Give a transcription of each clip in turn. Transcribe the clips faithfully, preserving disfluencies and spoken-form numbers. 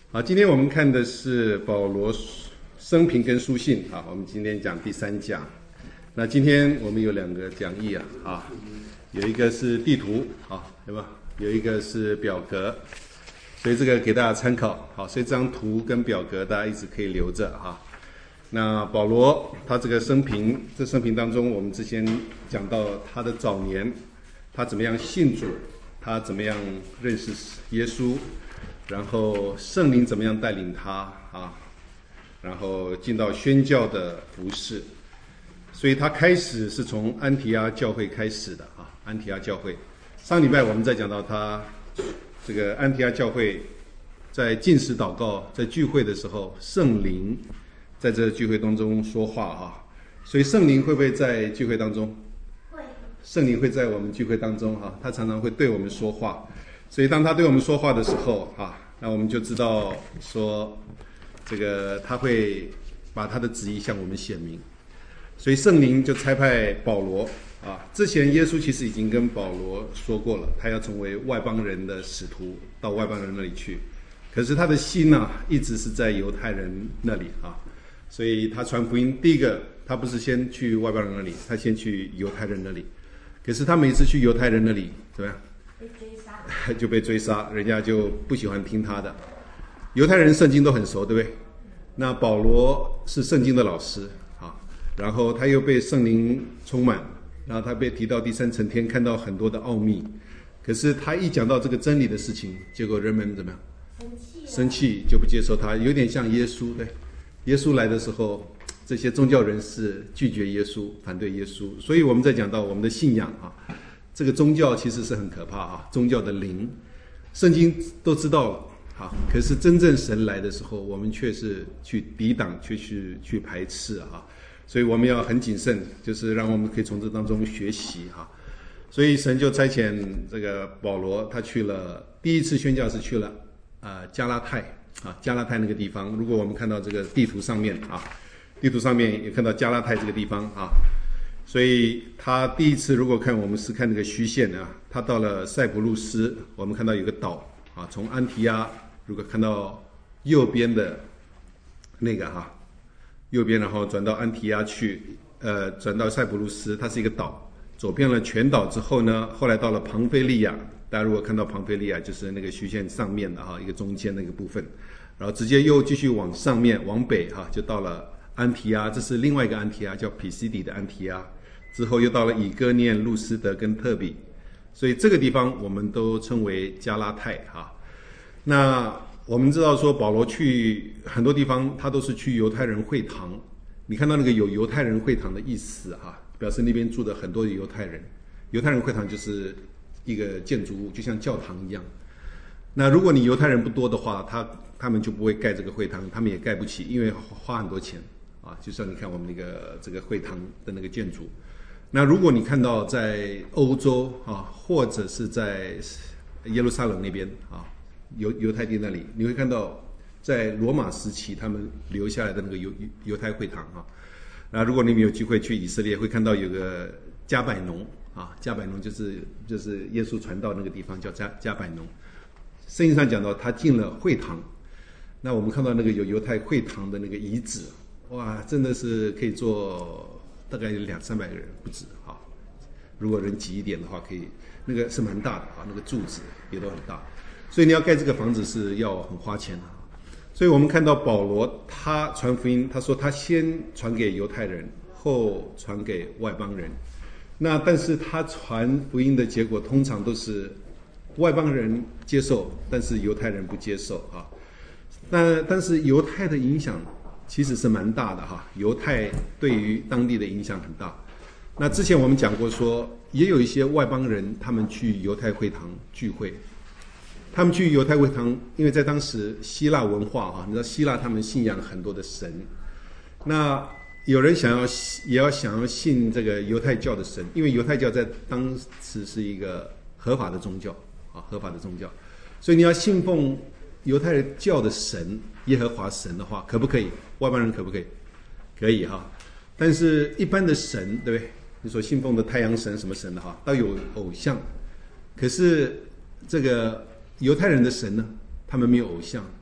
好，今天我们看的是保罗生平跟书信啊，我们今天讲第三讲。那今天我们有两个讲义啊，啊，有一个是地图啊，对吧？有一个是表格，所以这个给大家参考。好，所以这张图跟表格大家一直可以留着哈。那保罗他这个生平，这生平当中，我们之前讲到他的早年，他怎么样信主，他怎么样认识耶稣。然后圣灵怎么样带领他啊？然后进到宣教的服事，所以他开始是从安提阿教会开始的啊。安提阿教会，上礼拜我们在讲到他这个安提阿教会在禁食祷告，在聚会的时候，圣灵在这聚会当中说话啊。所以圣灵会不会在聚会当中？会。圣灵会在我们聚会当中哈，他常常会对我们说话。所以当他对我们说话的时候啊，那我们就知道说这个他会把他的旨意向我们显明。所以圣灵就差派保罗啊，之前耶稣其实已经跟保罗说过了，他要成为外邦人的使徒，到外邦人那里去。可是他的心呢、啊，一直是在犹太人那里啊，所以他传福音，第一个他不是先去外邦人那里，他先去犹太人那里。可是他每次去犹太人那里怎么样？ 被追杀， 就被追杀，人家就不喜欢听他的。犹太人圣经都很熟，对不对？那保罗是圣经的老师啊，然后他又被圣灵充满，然后他被提到第三层天，看到很多的奥秘。可是他一讲到这个真理的事情，结果人们怎么样？ 生气， 生气就不接受他，有点像耶稣。对，耶稣来的时候，这些宗教人士拒绝耶稣，反对耶稣。所以我们在讲到我们的信仰啊。这个宗教其实是很可怕啊，宗教的灵，圣经都知道了啊，可是真正神来的时候，我们却是去抵挡，却去去排斥啊，所以我们要很谨慎，就是让我们可以从这当中学习哈。所以神就差遣这个保罗，他去了第一次宣教是去了呃加拉太啊，加拉太那个地方，如果我们看到这个地图上面啊，地图上面也看到加拉太这个地方啊。所以他第一次如果看我们是看那个虚线啊，他到了塞浦路斯，我们看到有个岛啊，从安提阿如果看到右边的那个哈、啊，右边然后转到安提阿去，呃，转到塞浦路斯，它是一个岛，走遍了全岛之后呢，后来到了庞菲利亚，大家如果看到庞菲利亚就是那个虚线上面的哈，一个中间那个部分，然后直接又继续往上面往北哈，就到了安提阿，这是另外一个安提阿，叫毗西底的安提阿。之后又到了以哥念、路斯德跟特比，所以这个地方我们都称为加拉太哈。那我们知道说保罗去很多地方，他都是去犹太人会堂。你看到那个有犹太人会堂的意思哈，表示那边住的很多犹太人。犹太人会堂就是一个建筑物，就像教堂一样。那如果你犹太人不多的话，他他们就不会盖这个会堂，他们也盖不起，因为花很多钱啊。就像你看我们那个这个会堂的那个建筑。那如果你看到在欧洲啊，或者是在耶路撒冷那边啊，犹犹太地那里，你会看到在罗马时期他们留下来的那个犹犹太会堂啊。那如果你们有机会去以色列，会看到有个加百农啊，加百农就是就是耶稣传道那个地方叫加加百农。圣经上讲到他进了会堂，那我们看到那个有犹太会堂的那个遗址，哇，真的是可以做。大概有两三百个人不止啊，如果人挤一点的话，可以那个是蛮大的啊，那个柱子也都很大，所以你要盖这个房子是要很花钱的。所以我们看到保罗他传福音，他说他先传给犹太人，后传给外邦人。那但是他传福音的结果通常都是外邦人接受，但是犹太人不接受啊。那但是犹太的影响其实是蛮大的哈，犹太对于当地的影响很大。那之前我们讲过说，也有一些外邦人他们去犹太会堂聚会，他们去犹太会堂，因为在当时希腊文化哈，你知道希腊他们信仰很多的神，那有人想要也要想要信这个犹太教的神，因为犹太教在当时是一个合法的宗教啊，合法的宗教，所以你要信奉犹太教的神耶和华神的话，可不可以？外邦人可不可以？可以哈。但是一般的神，对不对？你所信奉的太阳神什么神的哈，都有偶像。可是这个犹太人的神呢，他们没有偶像，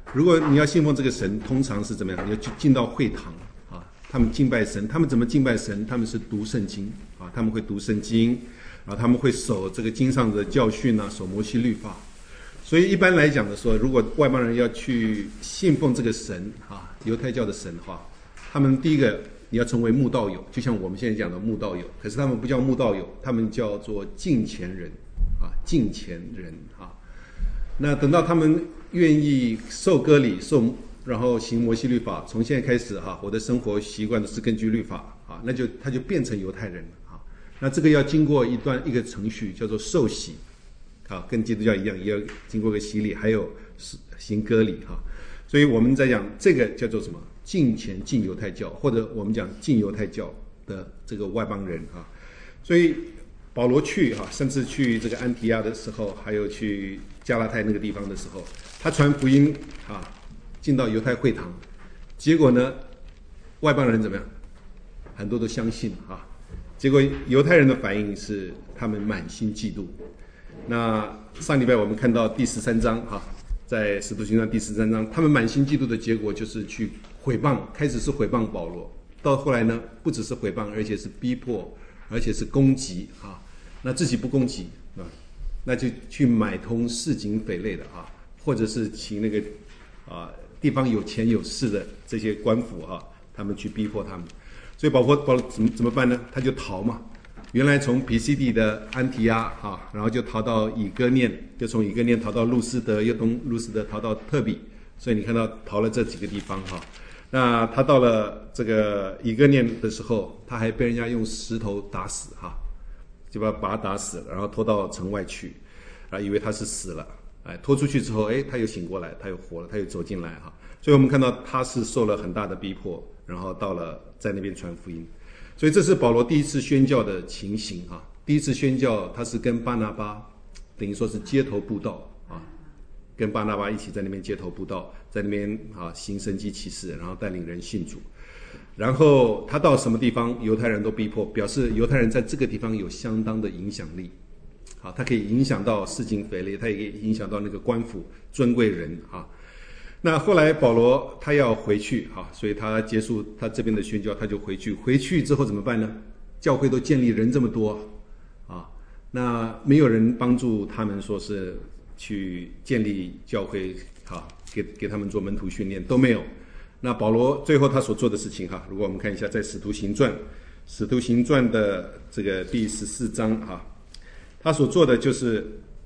如果你要信奉这个神，通常是怎么样？你要去进到会堂啊，他们敬拜神，他们怎么敬拜神？他们是读圣经啊，他们会读圣经，然后他们会守这个经上的教训啊，守摩西律法。所以一般来讲的说，如果外邦人要去信奉这个神啊，犹太教的神的话，他们第一个你要成为慕道友，就像我们现在讲的慕道友，可是他们不叫慕道友，他们叫做敬虔人啊，敬虔人啊。那等到他们愿意受割礼，受然后行摩西律法，从现在开始哈、啊，我的生活习惯都是根据律法啊，那就他就变成犹太人了啊。那这个要经过一段一个程序，叫做受洗。啊，跟基督教一样，也要经过个洗礼，还有行割礼哈。所以我们在讲这个叫做什么？敬虔敬犹太教，或者我们讲敬犹太教的这个外邦人啊。所以保罗去哈，甚至去这个安提亚的时候，还有去加拉太那个地方的时候，他传福音啊，进到犹太会堂，结果呢，外邦人怎么样？很多都相信啊。结果犹太人的反应是他们满心嫉妒。那上礼拜我们看到第十三章哈，在使徒行传第十三章，他们满心嫉妒的结果就是去毁谤，开始是毁谤保罗，到后来呢，不只是毁谤，而且是逼迫，而且是攻击啊。那自己不攻击啊，那就去买通市井匪类的啊，或者是请那个啊地方有钱有势的这些官府啊，他们去逼迫他们。所以保罗保罗怎么怎么办呢？他就逃嘛。原来从比西底的安提阿啊，然后就逃到以哥念，就从以哥念逃到路斯德，又从路斯德逃到特比，所以你看到逃了这几个地方哈。那他到了这个以哥念的时候，他还被人家用石头打死哈，就把把他打死了，然后拖到城外去，啊，以为他是死了，哎，拖出去之后，哎，他又醒过来，他又活了，他又走进来哈。所以我们看到他是受了很大的逼迫，然后到了在那边传福音。所以这是保罗第一次宣教的情形啊！第一次宣教，他是跟巴拿巴，等于说是街头布道啊，跟巴拿巴一起在那边街头布道，在那边啊行神迹奇事，然后带领人信主。然后他到什么地方，犹太人都逼迫，表示犹太人在这个地方有相当的影响力。好，他可以影响到市井匪类，他也可以影响到那个官府尊贵人啊。那后来保罗他要回去哈，所以他结束他这边的宣教，他就回去。回去之后怎么办呢？教会都建立，人这么多啊，那没有人帮助他们，说是去建立教会哈，给给他们做门徒训练都没有。那保罗最后他所做的事情哈，如果我们看一下在使徒行传，使徒行传的这个第十四章哈，他所做的就是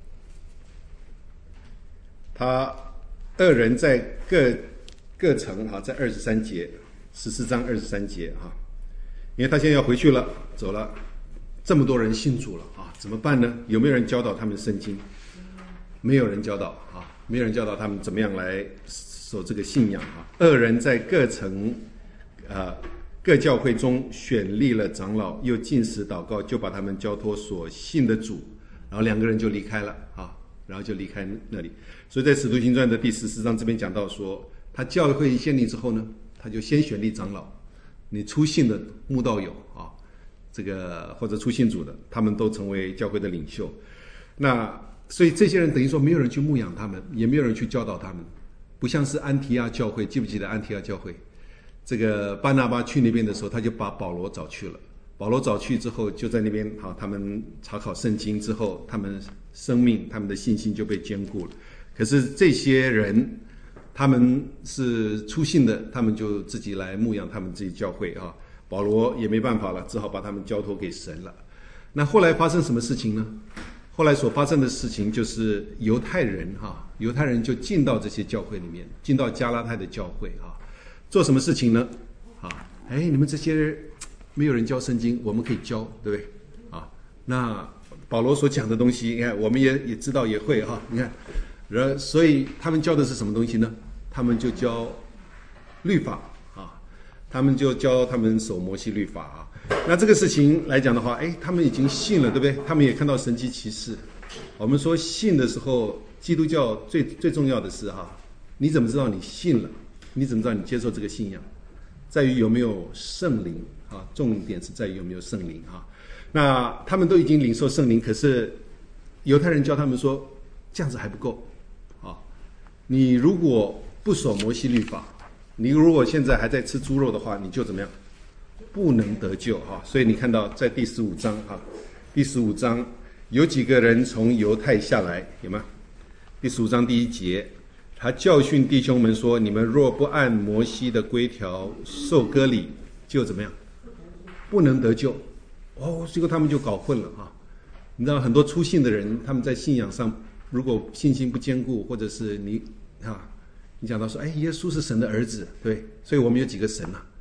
他。二人在各各城哈，在二十三节，十四章二十三节哈，因为他现在要回去了，走了，这么多人信主了啊，怎么办呢？有没有人教导他们圣经？没有人教导啊，没有人教导他们怎么样来守这个信仰啊。二人在各城呃各教会中选立了长老，又禁食祷告，就把他们交托所信的主，然后两个人就离开了啊。然后就离开那里，所以在使徒行传的第十四章这边讲到说，他教会建立之后呢，他就先选立长老，你初信的慕道友啊，这个或者初信主的，他们都成为教会的领袖。那所以这些人等于说没有人去牧养他们，也没有人去教导他们，不像是安提阿教会，记不记得安提阿教会？这个巴拿巴去那边的时候，他就把保罗找去了。保罗找去之后，就在那边好，他们查考圣经之后，他们生命、他们的信心就被坚固了。可是这些人，他们是初信的，他们就自己来牧养他们自己教会啊。保罗也没办法了，只好把他们交托给神了。那后来发生什么事情呢？后来所发生的事情就是犹太人哈，犹太人就进到这些教会里面，进到加拉太的教会啊，做什么事情呢？啊，哎，你们这些人。没有人教圣经，我们可以教，对不对？啊，那保罗所讲的东西，你看，我们也也知道，也会哈。你看，然所以他们教的是什么东西呢？他们就教律法啊，他们就教他们守摩西律法啊。那这个事情来讲的话，哎，他们已经信了，对不对？他们也看到神迹奇事。我们说信的时候，基督教最最重要的是哈，你怎么知道你信了？你怎么知道你接受这个信仰？在于有没有圣灵。啊，重点是在于有没有圣灵啊。那他们都已经领受圣灵，可是犹太人教他们说这样子还不够啊。你如果不守摩西律法。你如果现在还在吃猪肉的话，你就怎么样？不能得救哈。所以你看到在第十五章哈，第十五章有几个人从犹太下来，有吗？第十五章第一节，他教训弟兄们说：你们若不按摩西的规条受割礼，就怎么样？不能得救。哦，结果他们就搞混了哈。你知道很多初信的人，他们在信仰上如果信心不坚固，或者是你啊，你讲到说，哎，耶稣是神的儿子，对，所以我们有几个神啊？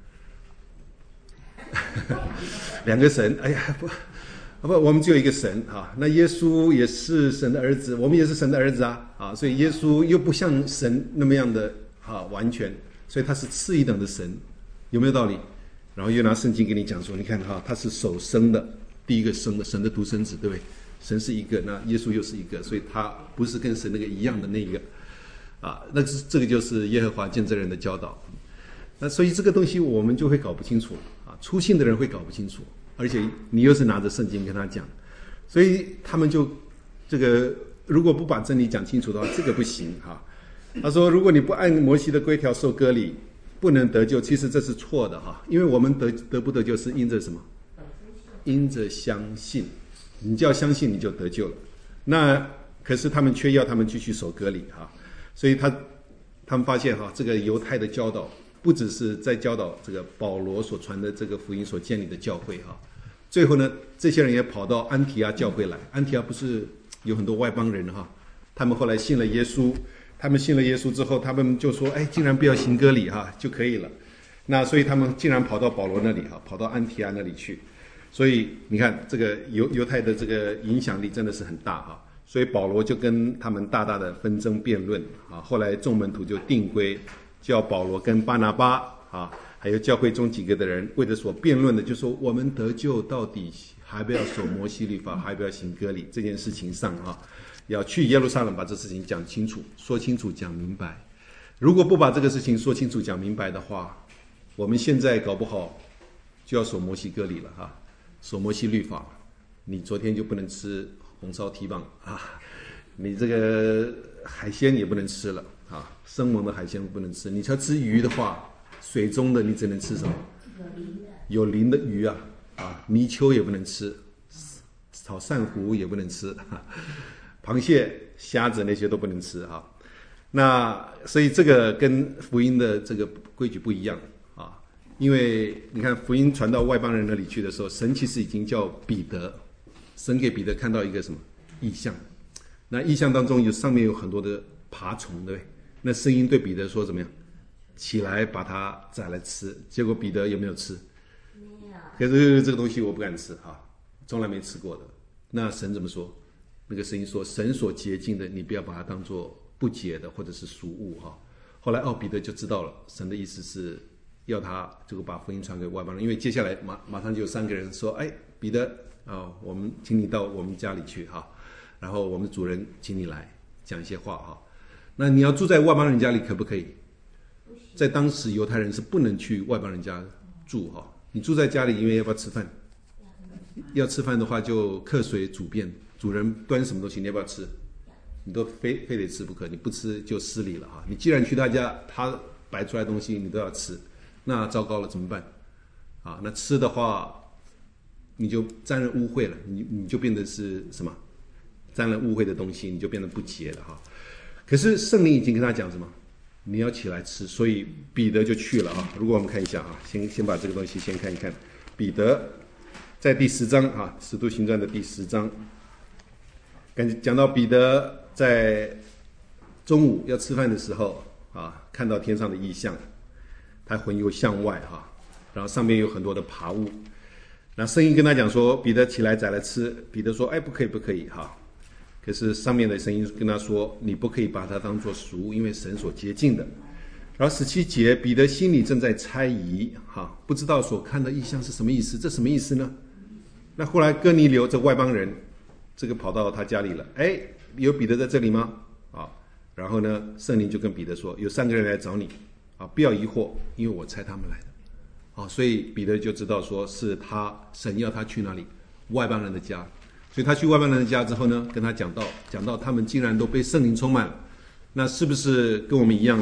两个神，哎呀不，不，我们只有一个神啊。那耶稣也是神的儿子，我们也是神的儿子啊，啊，所以耶稣又不像神那么样的啊完全，所以他是次一等的神，有没有道理？然后又拿圣经给你讲说，你看哈，他是首生的，第一个生的，神的独生子，对不对？神是一个，那耶稣又是一个，所以他不是跟神那个一样的那一个啊。那是这个就是耶和华见证人的教导。那所以这个东西我们就会搞不清楚啊，初信的人会搞不清楚，而且你又是拿着圣经跟他讲，所以他们就这个如果不把真理讲清楚的话，这个不行哈。他说，如果你不按摩西的规条受割礼，不能得救，其实这是错的哈，因为我们得得不得救是因着什么？因着相信，你只要相信你就得救了。那可是他们却要他们继续守割礼哈，所以他他们发现哈，这个犹太的教导不只是在教导这个保罗所传的这个福音所建立的教会哈，最后呢，这些人也跑到安提阿教会来。安提阿不是有很多外邦人哈，他们后来信了耶稣，他们信了耶稣之后，他们就说，哎，竟然不要行割礼哈就可以了。那所以他们竟然跑到保罗那里哈，跑到安提阿那里去。所以你看，这个犹犹太的这个影响力真的是很大哈。所以保罗就跟他们大大的纷争辩论啊。后来众门徒就定规，叫保罗跟巴拿巴啊，还有教会中几个的人，为着所辩论的，就说我们得救到底还不要守摩西律法，还不要行割礼这件事情上啊，要去耶路撒冷把这事情讲清楚、说清楚、讲明白。如果不把这个事情说清楚、讲明白的话，我们现在搞不好就要守摩西割礼了哈。守摩西律法，你昨天就不能吃红烧蹄膀啊，你这个海鲜也不能吃了啊，生猛的海鲜不能吃。你要吃鱼的话，水中的你只能吃什么？有鳞的鱼啊，啊，泥鳅也不能吃，炒鳝糊也不能吃，啊、螃蟹、虾子那些都不能吃哈、啊。那所以这个跟福音的这个规矩不一样。因为你看福音传到外邦人那里去的时候，神其实已经叫彼得，神给彼得看到一个什么异象，那异象当中有上面有很多的爬虫，对不对？那声音对彼得说怎么样？起来把它宰来吃。结果彼得有没有吃？没有。可是这个东西我不敢吃哈，从来没吃过的。那神怎么说？那个声音说，神所洁净的，你不要把它当作不洁的或者是俗物哈。后来哦，彼得就知道了，神的意思是要他这个把福音传给外邦人，因为接下来马马上就有三个人说，哎，彼得啊、哦，我们请你到我们家里去哈，然后我们主人请你来讲一些话哈。那你要住在外邦人家里可不可以？在当时犹太人是不能去外邦人家住哈。你住在家里，因为要不要吃饭？要吃饭的话就客随主便，主人端什么东西你要不要吃？你都非非得吃不可，你不吃就失礼了哈。你既然去他家，他摆出来的东西你都要吃。那糟糕了，怎么办？啊，那吃的话，你就沾了污秽了，你你就变得是什么？沾了污秽的东西，你就变得不洁了哈。可是圣灵已经跟他讲什么？你要起来吃，所以彼得就去了啊。如果我们看一下啊，先先把这个东西先看一看。彼得在第十章啊，《使徒行传》的第十章，讲到彼得在中午要吃饭的时候啊，看到天上的异象。他魂游向外哈，然后上面有很多的爬物，那声音跟他讲说：“彼得起来宰来吃。”彼得说：“哎，不可以，不可以哈。”可是上面的声音跟他说：“你不可以把它当作食物，因为神所洁净的。”然后十七节，彼得心里正在猜疑哈，不知道所看的异象是什么意思，这什么意思呢？那后来哥尼流这外邦人，这个跑到他家里了，哎，有彼得在这里吗？啊，然后呢，圣灵就跟彼得说：“有三个人来找你。”啊，不要疑惑，因为我猜他们来的。啊，所以彼得就知道说是他神要他去哪里，外邦人的家。所以他去外邦人的家之后呢，跟他讲到讲到他们竟然都被圣灵充满了，那是不是跟我们一样了？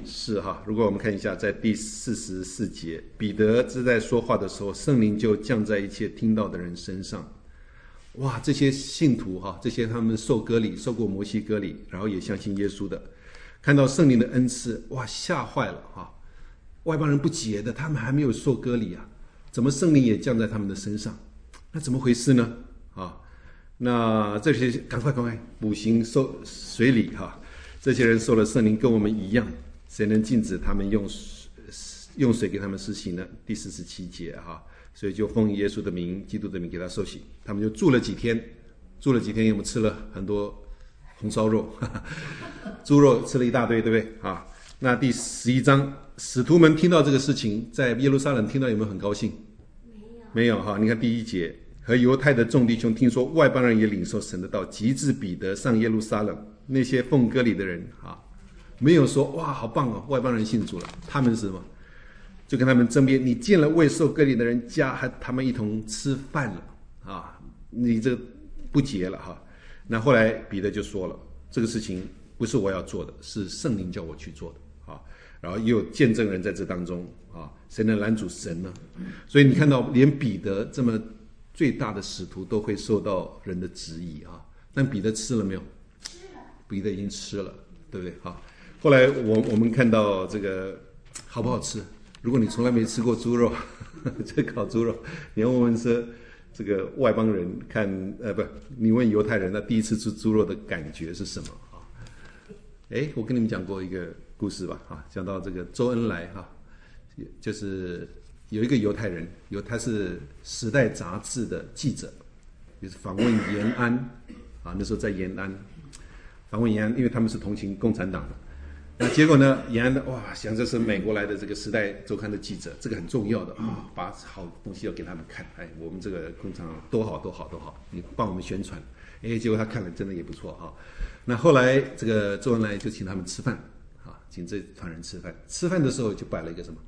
是哈，如果我们看一下，在第四十四节，彼得正在说话的时候，圣灵就降在一切听到的人身上。哇，这些信徒哈，这些他们受割礼、受过摩西割礼，然后也相信耶稣的，看到圣灵的恩赐，哇，吓坏了哈！外邦人不解的，他们还没有受割礼啊，怎么圣灵也降在他们的身上？那怎么回事呢？啊，那这些赶快赶快补行受水礼哈！这些人受了圣灵，跟我们一样。谁能禁止他们用用水给他们施洗呢？第四十七节哈，所以就奉耶稣的名、基督的名给他受洗。他们就住了几天，住了几天，我们吃了很多红烧肉，哈哈，猪肉吃了一大堆，对不对啊？那第十一章，使徒们听到这个事情，在耶路撒冷听到有没有很高兴？ 没有， 没有哈。你看第一节，和犹太的众弟兄听说外邦人也领受神的道，及至彼得上耶路撒冷，那些奉割礼的人啊。没有说哇好棒哦，外邦人信主了，他们是什么？就跟他们争辩，你进了未受割礼的人家，还他们一同吃饭了啊！你这不洁了哈。那后来彼得就说了，这个事情不是我要做的，是圣灵叫我去做的啊。然后也有见证人在这当中啊，谁能拦阻神呢？所以你看到连彼得这么最大的使徒都会受到人的质疑啊。但彼得吃了没有？ 吃了。彼得已经吃了，对不对？好。后来我我们看到这个好不好吃？如果你从来没吃过猪肉，这烤猪肉，你要问问说这个外邦人看呃不，你问犹太人，那第一次吃猪肉的感觉是什么啊？哎，我跟你们讲过一个故事吧，啊，讲到这个周恩来哈，就是有一个犹太人，有他是《时代》杂志的记者，就是访问延安啊，那时候在延安访问延安，因为他们是同情共产党的。那结果呢？延安的哇，想这是美国来的这个《时代周刊》的记者，这个很重要的啊，把好东西要给他们看。哎，我们这个工厂多好多好多好，你帮我们宣传。哎，结果他看了真的也不错哈。那后来这个周恩来就请他们吃饭啊，请这团人吃饭。吃饭的时候就摆了一个什么？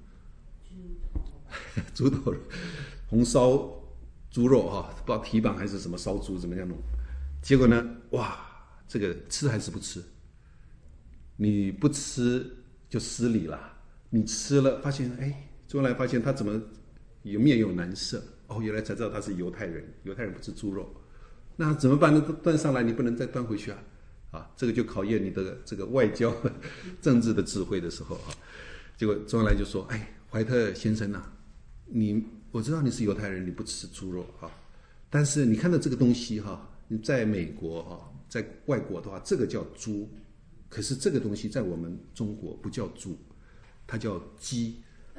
猪头，猪头，红烧猪肉哈，不知道蹄膀还是什么烧猪怎么样弄。结果呢，哇，这个吃还是不吃？你不吃就失礼了，你吃了发现，哎，周恩来发现他怎么有面有难色，哦，原来才知道他是犹太人，犹太人不吃猪肉，那怎么办呢？端上来你不能再端回去啊，啊，这个就考验你的这个外交政治的智慧的时候啊。结果周恩来就说，哎，怀特先生啊，你我知道你是犹太人，你不吃猪肉啊，但是你看到这个东西哈，你在美国哈，在外国的话，这个叫猪。可是这个东西在我们中国不叫猪，它叫鸡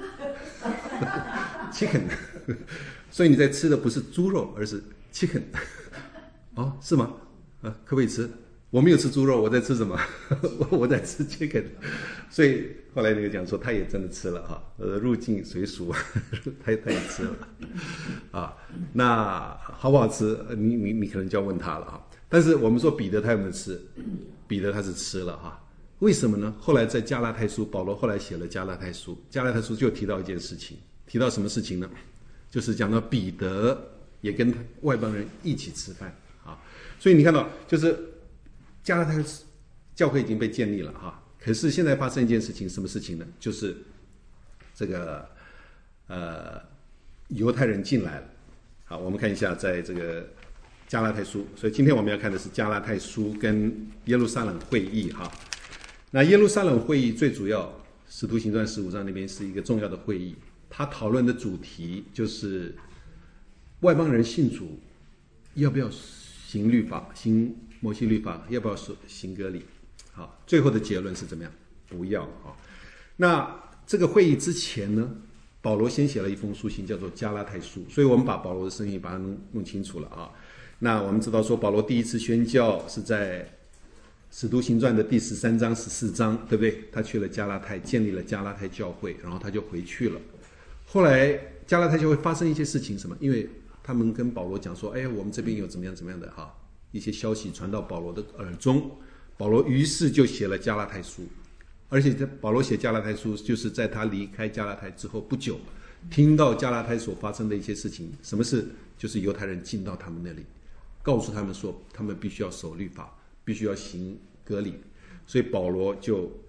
，chicken。所以你在吃的不是猪肉，而是 chicken。哦，是吗？啊，可不可以吃？我没有吃猪肉，我在吃什么？我在吃 chicken。所以后来那个讲说，他也真的吃了哈，呃，入境随俗，他他也吃了啊。那好不好吃？你你你可能就要问他了哈。但是我们说彼得他有没有吃？彼得他是吃了哈，为什么呢？后来在加拉太书，保罗后来写了加拉太书，加拉太书就提到一件事情，提到什么事情呢？就是讲到彼得也跟外邦人一起吃饭啊。所以你看到，就是加拉太教会已经被建立了哈，可是现在发生一件事情，什么事情呢？就是这个呃犹太人进来了。好，我们看一下，在这个加拉太书，所以今天我们要看的是加拉太书跟耶路撒冷会议哈。那耶路撒冷会议最主要，使徒行传十五章那边是一个重要的会议，他讨论的主题就是外邦人信主要不要行律法，行摩西律法，要不要行割礼。好，最后的结论是怎么样？不要啊。那这个会议之前呢，保罗先写了一封书信，叫做加拉太书，所以我们把保罗的生意把它弄弄清楚了啊。那我们知道说，保罗第一次宣教是在使徒行传的第十三章、十四章，对不对？他去了加拉太，建立了加拉太教会，然后他就回去了。后来加拉太教会发生一些事情，什么？因为他们跟保罗讲说，哎，我们这边有怎么样怎么样的哈，一些消息传到保罗的耳中，保罗于是就写了加拉太书。而且保罗写加拉太书，就是在他离开加拉太之后不久，听到加拉太所发生的一些事情。什么事？就是犹太人进到他们那里，告诉他们说，他们必须要守律法，必须要行割礼。所以保罗就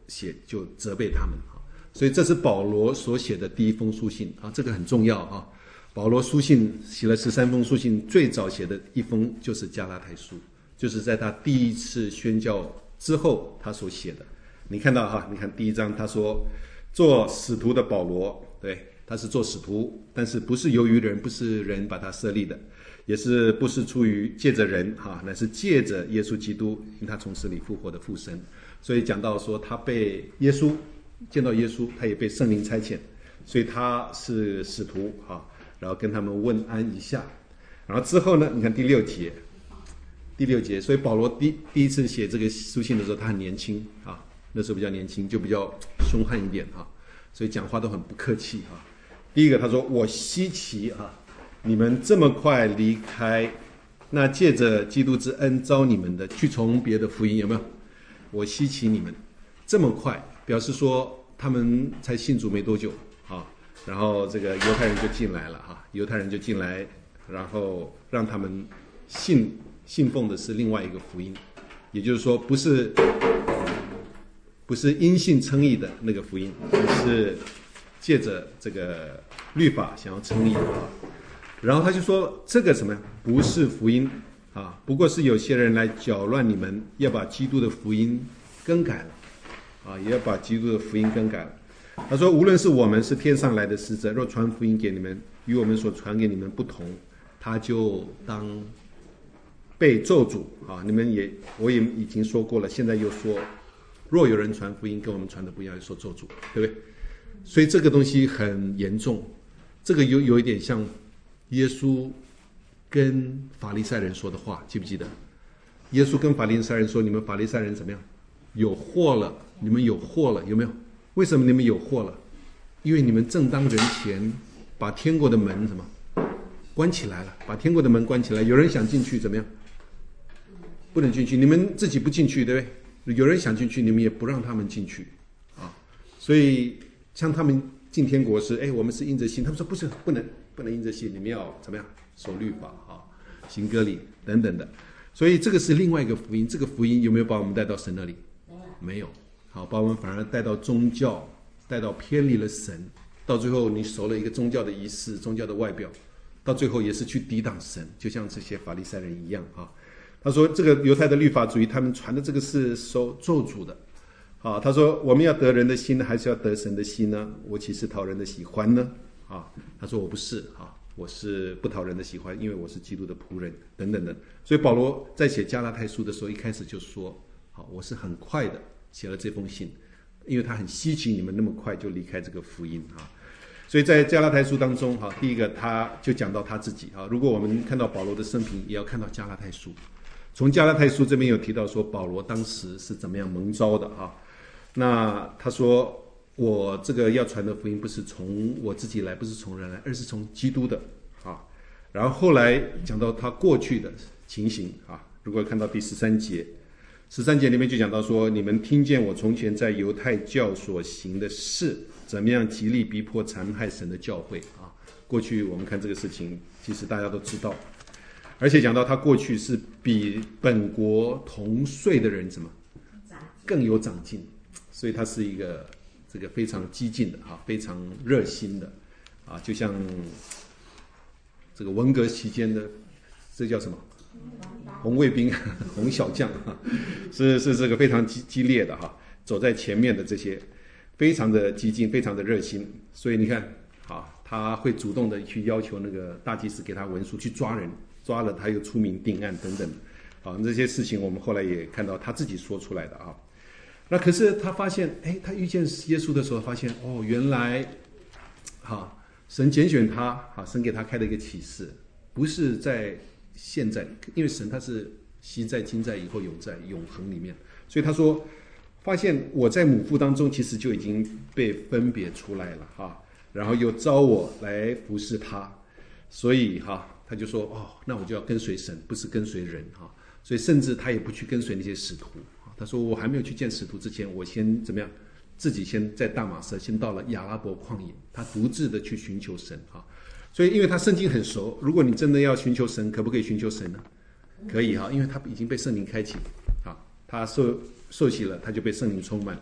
写就责备他们啊。所以这是保罗所写的第一封书信啊，这个很重要啊。保罗书信写了十三封书信，最早写的一封就是加拉太书，就是在他第一次宣教之后他所写的。你看到哈，你看第一章他说做使徒的保罗，对，他是做使徒，但是不是由于人，不是人把他设立的，也是不是出于借着人哈，乃是借着耶稣基督，因他从死里复活的复生。所以讲到说他被耶稣见到耶稣，他也被圣灵差遣，所以他是使徒哈，然后跟他们问安一下。然后之后呢，你看第六节，第六节，所以保罗第第一次写这个书信的时候，他很年轻啊，那时候比较年轻，就比较凶悍一点哈，所以讲话都很不客气哈。第一个他说：“我稀奇啊，你们这么快离开那借着基督之恩召你们的，去从别的福音，有没有？我稀奇你们这么快，表示说他们才信主没多久啊，然后这个犹太人就进来了哈，犹太人就进来，然后让他们信信奉的是另外一个福音，也就是说不是不是因信称义的那个福音，而是借着这个律法想要称义啊。然后他就说这个什么不是福音啊，不过是有些人来搅乱你们，要把基督的福音更改了啊，也要把基督的福音更改了。他说无论是我们是天上来的使者，若传福音给你们与我们所传给你们不同，他就当被咒诅啊！你们也我也已经说过了，现在又说，若有人传福音跟我们传的不一样，就说咒诅，对不对？所以这个东西很严重，这个有有一点像耶稣跟法利赛人说的话，记不记得？耶稣跟法利赛人说：“你们法利赛人怎么样？有祸了！你们有祸了，有没有？为什么你们有祸了？因为你们正当人前把天国的门什么关起来了，把天国的门关起来，有人想进去怎么样？不能进去，你们自己不进去，对不对？有人想进去，你们也不让他们进去啊！所以像他们进天国是，哎，我们是因着信，他们说不是，不能，不能因着信，你们要怎么样？守律法啊，行割礼等等的。所以这个是另外一个福音，这个福音有没有把我们带到神那里？没有。好，把我们反而带到宗教，带到偏离了神，到最后你守了一个宗教的仪式，宗教的外表，到最后也是去抵挡神，就像这些法利赛人一样啊。他说这个犹太的律法主义，他们传的这个是受咒诅的。啊，他说我们要得人的心呢，还是要得神的心呢？我岂是讨人的喜欢呢？啊，他说我不是啊，我是不讨人的喜欢，因为我是基督的仆人等等的。所以保罗在写加拉太书的时候，一开始就说，好，我是很快的写了这封信，因为他很稀奇你们那么快就离开这个福音啊。所以在加拉太书当中，哈，第一个他就讲到他自己啊。如果我们看到保罗的生平，也要看到加拉太书。从加拉太书这边有提到说，保罗当时是怎么样蒙召的啊？那他说，我这个要传的福音不是从我自己来，不是从人来，而是从基督的啊。然后后来讲到他过去的情形啊，如果看到第十三节，十三节里面就讲到说，你们听见我从前在犹太教所行的事，怎么样极力逼迫残害神的教会啊。过去我们看这个事情，其实大家都知道，而且讲到他过去是比本国同岁的人怎么更有长进。所以他是一个这个非常激进的啊，非常热心的啊，就像这个文革期间的，这叫什么？红卫兵、红小将啊，是是这个非常激激烈的哈、啊，走在前面的这些，非常的激进，非常的热心。所以你看啊，他会主动的去要求那个大祭司给他文书去抓人，抓了他又出名定案等等啊，这些事情我们后来也看到他自己说出来的啊。那可是他发现，哎，他遇见耶稣的时候，发现哦，原来，哈，神拣选他，哈，神给他开了一个启示，不是在现在，因为神他是昔在、今在、以后永在、永恒里面，所以他说，发现我在母腹当中其实就已经被分别出来了，哈，然后又召我来服侍他，所以哈，他就说，哦，那我就要跟随神，不是跟随人，哈，所以甚至他也不去跟随那些使徒。他说我还没有去见使徒之前，我先怎么样？自己先在大马色，先到了亚拉伯旷野，他独自的去寻求神啊。所以因为他圣经很熟，如果你真的要寻求神，可不可以寻求神呢？可以哈，因为他已经被圣灵开启啊，他受受洗了，他就被圣灵充满。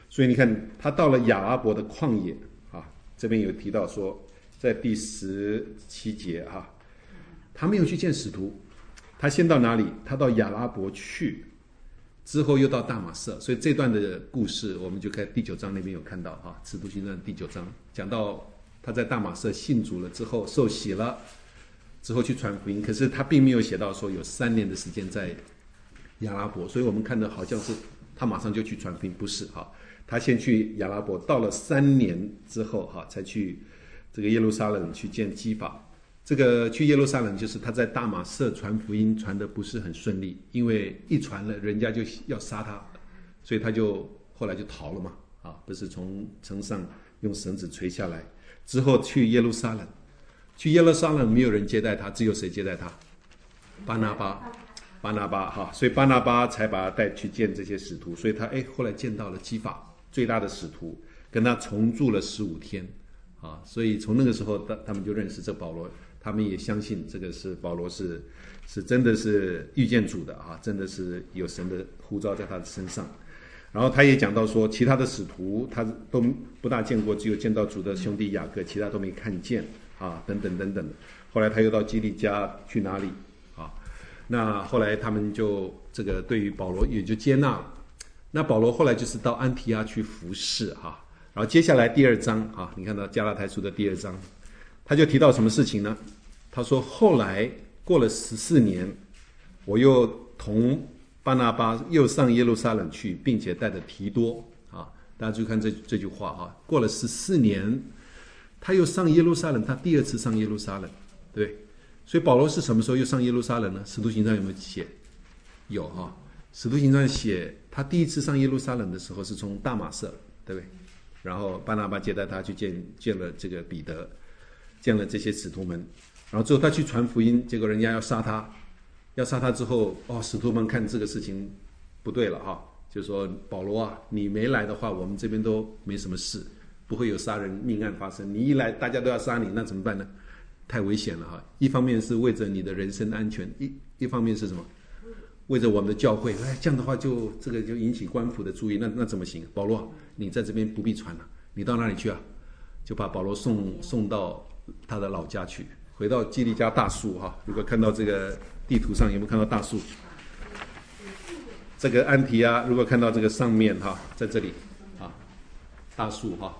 所以你看，他到了亚拉伯的旷野啊，这边有提到说，在第十七节哈，他没有去见使徒，他先到哪里？他到亚拉伯去，之后又到大马色。所以这段的故事，我们就看第九章那边有看到哈，使徒行传第九章讲到他在大马色信主了之后受洗了，之后去传福音，可是他并没有写到说有三年的时间在亚拉伯，所以我们看的好像是他马上就去传福音，不是哈。他先去亚拉伯，到了三年之后哈，才去这个耶路撒冷去见基法。这个去耶路撒冷就是他在大马色传福音传的不是很顺利，因为一传了人家就要杀他，所以他就后来就逃了嘛啊，不是从城上用绳子垂下来，之后去耶路撒冷，去耶路撒冷没有人接待他，只有谁接待他？巴拿巴。巴拿巴哈，所以巴拿巴才把他带去见这些使徒，所以他哎后来见到了基法最大的使徒，跟他同住了十五天啊，所以从那个时候他他们就认识这保罗，他们也相信这个是保罗是是真的是遇见主的啊，真的是有神的呼召在他的身上。然后他也讲到说，其他的使徒他都不大见过，只有见到主的兄弟雅各，其他都没看见啊，等等等等。后来他又到基利家去哪里？那后来他们就这个对于保罗也就接纳了。那保罗后来就是到安提阿去服侍哈，然后接下来第二章啊，你看到加拉太书的第二章，他就提到什么事情呢？他说后来过了十四年，我又同巴拿巴又上耶路撒冷去，并且带着提多啊，大家注意看这这句话哈，过了十四年，他又上耶路撒冷，他第二次上耶路撒冷，对不对？所以保罗是什么时候又上耶路撒冷呢？使徒行传有没有写？有哈，使徒行传写他第一次上耶路撒冷的时候是从大马色，对不对？然后巴拿巴接待他去见见了这个彼得，见了这些使徒们，然后之后他去传福音，结果人家要杀他，要杀他之后，哦，使徒们看这个事情不对了哈，就说保罗啊，你没来的话，我们这边都没什么事，不会有杀人命案发生。你一来，大家都要杀你，那怎么办呢？太危险了哈！一方面是为着你的人身安全，一一方面是什么？为着我们的教会。哎，这样的话就这个就引起官府的注意，那那怎么行？保罗，你在这边不必传了，你到哪里去啊？就把保罗送送到他的老家去，回到基利家大树哈。如果看到这个地图上有没有看到大树？这个安提阿，如果看到这个上面哈，在这里啊，大树哈。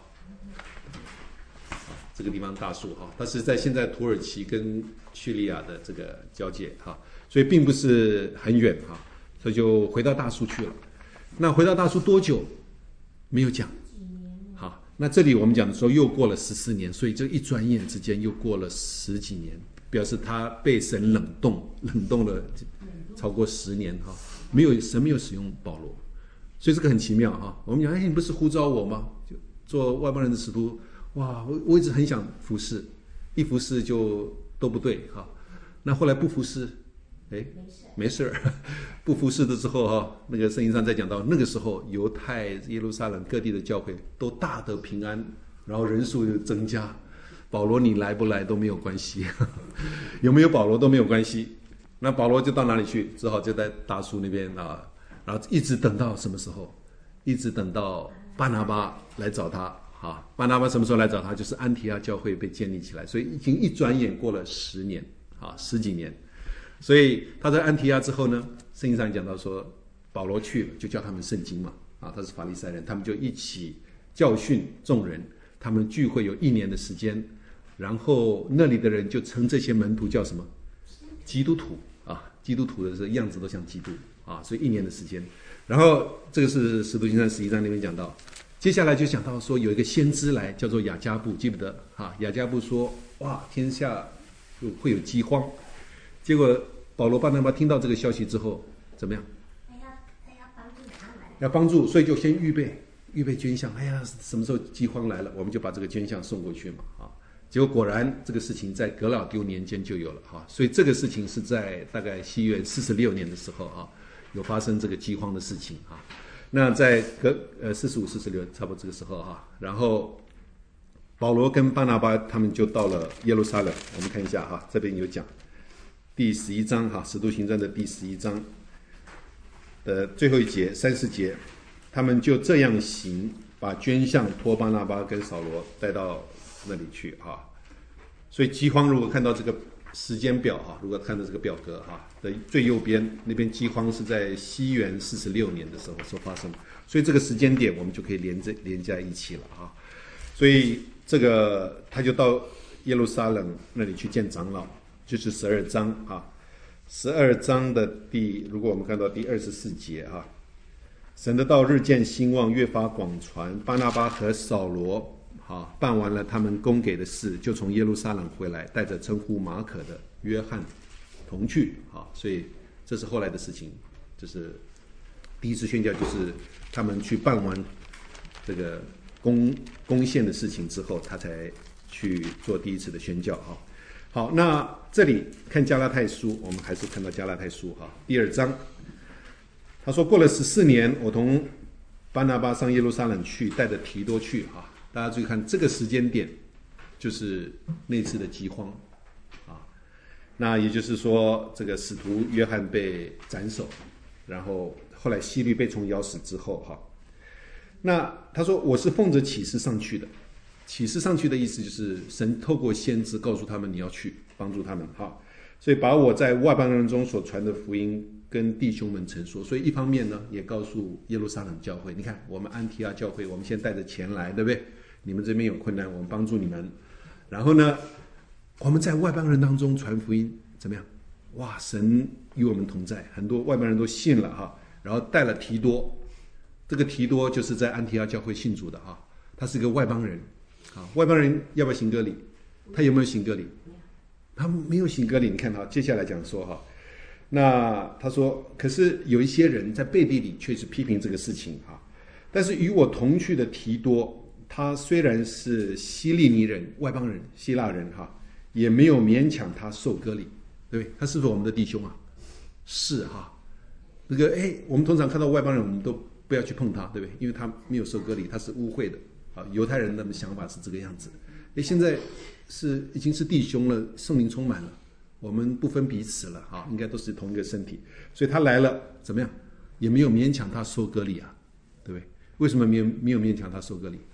这个地方大树哈，它是在现在土耳其跟叙利亚的这个交界哈，所以并不是很远哈，所以就回到大树去了。那回到大树多久？没有讲。好，那这里我们讲的时候又过了十四年，所以这一转眼之间又过了十几年，表示他被神冷冻，冷冻了超过十年哈，没有神没有使用保罗，所以这个很奇妙哈。我们讲，哎，你不是呼召我吗？就做外邦人的使徒。哇，我我一直很想服侍，一服侍就都不对哈。那后来不服侍，哎，没事儿，不服侍的时候哈，那个圣经上在讲到那个时候，犹太、耶路撒冷各地的教会都大得平安，然后人数又增加。保罗你来不来都没有关系，有没有保罗都没有关系。那保罗就到哪里去？只好就在大树那边啊，然后一直等到什么时候？一直等到巴拿巴来找他。啊，巴拿巴什么时候来找他？就是安提阿教会被建立起来，所以已经一转眼过了十年，啊，十几年。所以他在安提阿之后呢，圣经上讲到说，保罗去了，就教他们圣经嘛，啊，他是法利赛人，他们就一起教训众人，他们聚会有一年的时间，然后那里的人就称这些门徒叫什么？基督徒啊，基督徒的这个样子都像基督啊，所以一年的时间。然后这个是使徒行传十一章那边讲到。接下来就讲到说有一个先知来，叫做雅加布，记不得哈？雅加布说：“哇，天下会有饥荒。”结果保罗巴拿巴听到这个消息之后，怎么样？ 他要他要帮助他们， 要帮助，所以就先预备预备捐项。哎呀，什么时候饥荒来了，我们就把这个捐项送过去嘛啊！结果果然这个事情在革老丢年间就有了哈，所以这个事情是在大概西元四十六年的时候啊，有发生这个饥荒的事情啊。那在隔呃四十五、四十六，差不多这个时候哈，然后保罗跟巴拿巴他们就到了耶路撒冷。我们看一下哈，这边有讲第十一章哈，《使徒行传》的第十一章的最后一节三十节， 他们就这样行，把捐项托巴拿巴跟扫罗带到那里去啊。所以饥荒如果看到这个时间表哈，如果看到这个表格哈的最右边那边，饥荒是在西元四十六年的时候所发生，所以这个时间点我们就可以连着连在一起了啊。所以这个他就到耶路撒冷那里去见长老，就是十二章啊。十二章的第，如果我们看到第二十四节啊，神的道日渐兴旺，越发广传。巴拿巴和扫罗啊，办完了他们供给的事，就从耶路撒冷回来，带着称呼马可的约翰同去啊。所以这是后来的事情，就是第一次宣教，就是他们去办完这个攻攻陷的事情之后，他才去做第一次的宣教啊。好，那这里看加拉太书，我们还是看到加拉太书哈，第二章，他说过了十四年，我同巴拿巴上耶路撒冷去，带着提多去哈。大家注意看这个时间点，就是那次的饥荒啊。那也就是说，这个使徒约翰被斩首，然后后来希律被虫咬死之后哈。那他说我是奉着启示上去的。启示上去的意思就是神透过先知告诉他们你要去帮助他们哈，所以把我在外邦人中所传的福音跟弟兄们陈说。所以一方面呢，也告诉耶路撒冷教会，你看我们安提阿教会，我们现在带着钱来，对不对？你们这边有困难，我们帮助你们。然后呢，我们在外邦人当中传福音，怎么样？哇，神与我们同在，很多外邦人都信了哈。然后带了提多，这个提多就是在安提阿教会信主的哈，他是个外邦人。啊，外邦人要不要行割礼？他有没有行割礼？他没有行割礼。你看哈，接下来讲说哈，那他说，可是有一些人在背地里却是批评这个事情哈。但是与我同去的提多，他虽然是希利尼人、外邦人、希腊人哈，也没有勉强他受割礼，对不对？他是不是我们的弟兄啊？是哈。那个哎，我们通常看到外邦人，我们都不要去碰他，对不对？因为他没有受割礼，他是污秽的。啊，犹太人的想法是这个样子。诶，现在是已经是弟兄了，圣灵充满了，我们不分彼此了啊，应该都是同一个身体。所以他来了，怎么样？也没有勉强他受割礼啊，对不对？为什么没有没有勉强他受割礼？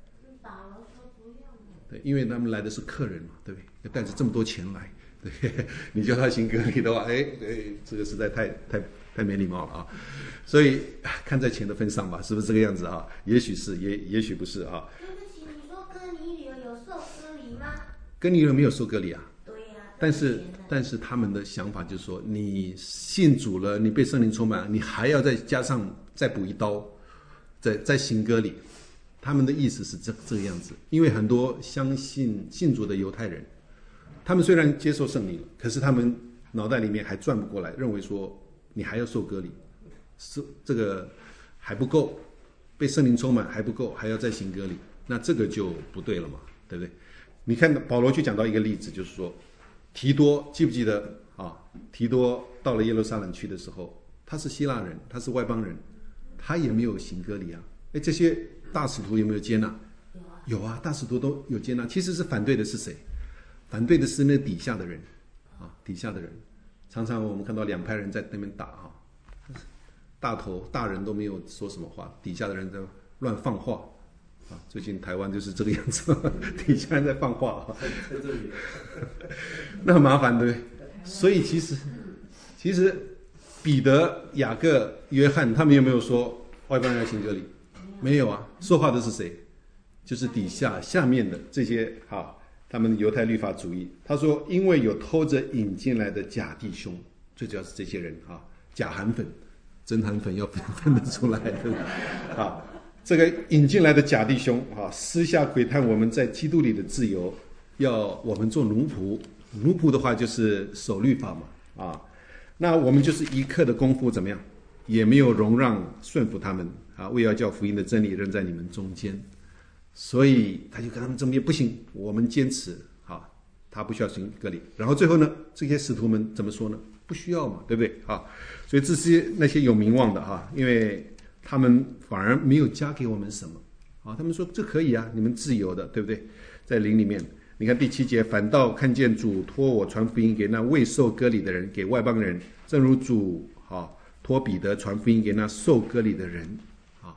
对，因为他们来的是客人嘛，对不对？要带着这么多钱来，对，你叫他行割礼的话，哎哎，这个实在太太太没礼貌了啊。所以看在钱的份上吧，是不是这个样子啊？也许是，也也许不是啊。 对不起，你说哥尼流有受割礼吗？ 哥尼流没有受割礼啊。 对呀、啊。 但是但是他们的想法就是说，你信主了，你被圣灵充满，你还要再加上再补一刀，再再行割礼。他们的意思是这这个样子，因为很多相信信主的犹太人，他们虽然接受圣灵了，可是他们脑袋里面还转不过来，认为说你还要受割礼。是这个还不够，被圣灵充满还不够，还要再行割礼，那这个就不对了嘛，对不对？你看保罗就讲到一个例子，就是说提多，记不记得啊？提多到了耶路撒冷去的时候，他是希腊人，他是外邦人，他也没有行割礼啊。哎，这些大使徒有没有接纳？有啊，有啊，大使徒都有接纳。其实是反对的是谁？反对的是那底下的人啊，底下的人。常常我们看到两派人在那边打啊。大头大人都没有说什么话，底下的人在乱放话啊！最近台湾就是这个样子，底下人在放话啊，那很麻烦，对不对？所以其实其实彼得、雅各、约翰他们有没有说外邦人要行割礼？没有啊，说话的是谁？就是底下下面的这些啊，他们犹太律法主义。他说，因为有偷着引进来的假弟兄，最主要是这些人啊，假韩粉。真韩粉要分分得出来的啊！这个引进来的假弟兄啊，私下窥探我们在基督里的自由，要我们做奴仆。奴仆的话就是守律法嘛啊。那我们就是一刻的功夫怎么样，也没有容让顺服他们啊，为要叫福音的真理仍在你们中间。所以他就跟他们争辩，不行，我们坚持啊，他不需要行割礼。然后最后呢，这些使徒们怎么说呢？不需要嘛，对不对啊？所以这些那些有名望的哈，因为他们反而没有加给我们什么啊，他们说这可以啊，你们自由的，对不对？在灵里面，你看第七节，反倒看见主托我传福音给那未受割礼的人，给外邦人，正如主啊托彼得传福音给那受割礼的人啊。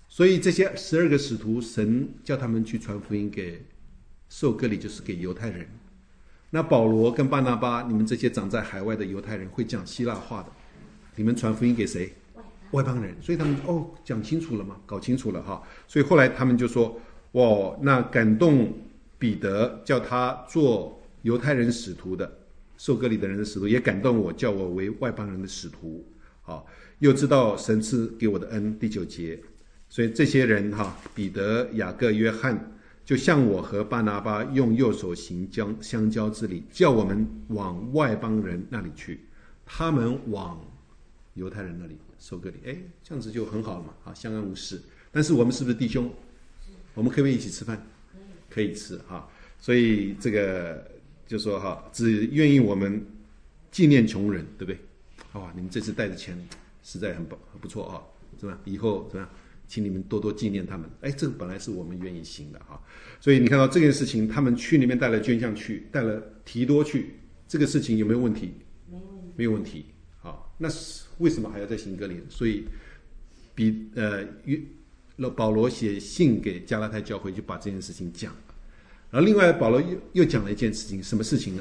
所以这些十二个使徒，神叫他们去传福音给受割礼，就是给犹太人。那保罗跟巴拿巴，你们这些长在海外的犹太人会讲希腊话的，你们传福音给谁？外邦人。所以他们哦讲清楚了嘛，搞清楚了哈。所以后来他们就说，哇，那感动彼得，叫他做犹太人使徒的，受割礼的人的使徒，也感动我，叫我为外邦人的使徒。好，又知道神赐给我的恩，第九节。所以这些人哈，彼得、雅各、约翰，就像我和巴拿巴用右手行将相交之礼，叫我们往外邦人那里去，他们往犹太人那里受割礼。哎，这样子就很好了嘛，啊，相安无事。但是我们是不是弟兄？我们可不可以一起吃饭？可以吃哈。所以这个就说哈，只愿意我们纪念穷人，对不对？哇，你们这次带的钱实在很不很不错啊，是吧？以后怎么样？请你们多多纪念他们。哎，这个本来是我们愿意行的哈。所以你看到这件事情，他们去那边带了捐项去，带了提多去，这个事情有没有问题？没有问题。没有问题。好，那为什么还要再行割礼？所以比呃保罗写信给加拉太教会，就把这件事情讲了。然后另外保罗又又讲了一件事情，什么事情呢？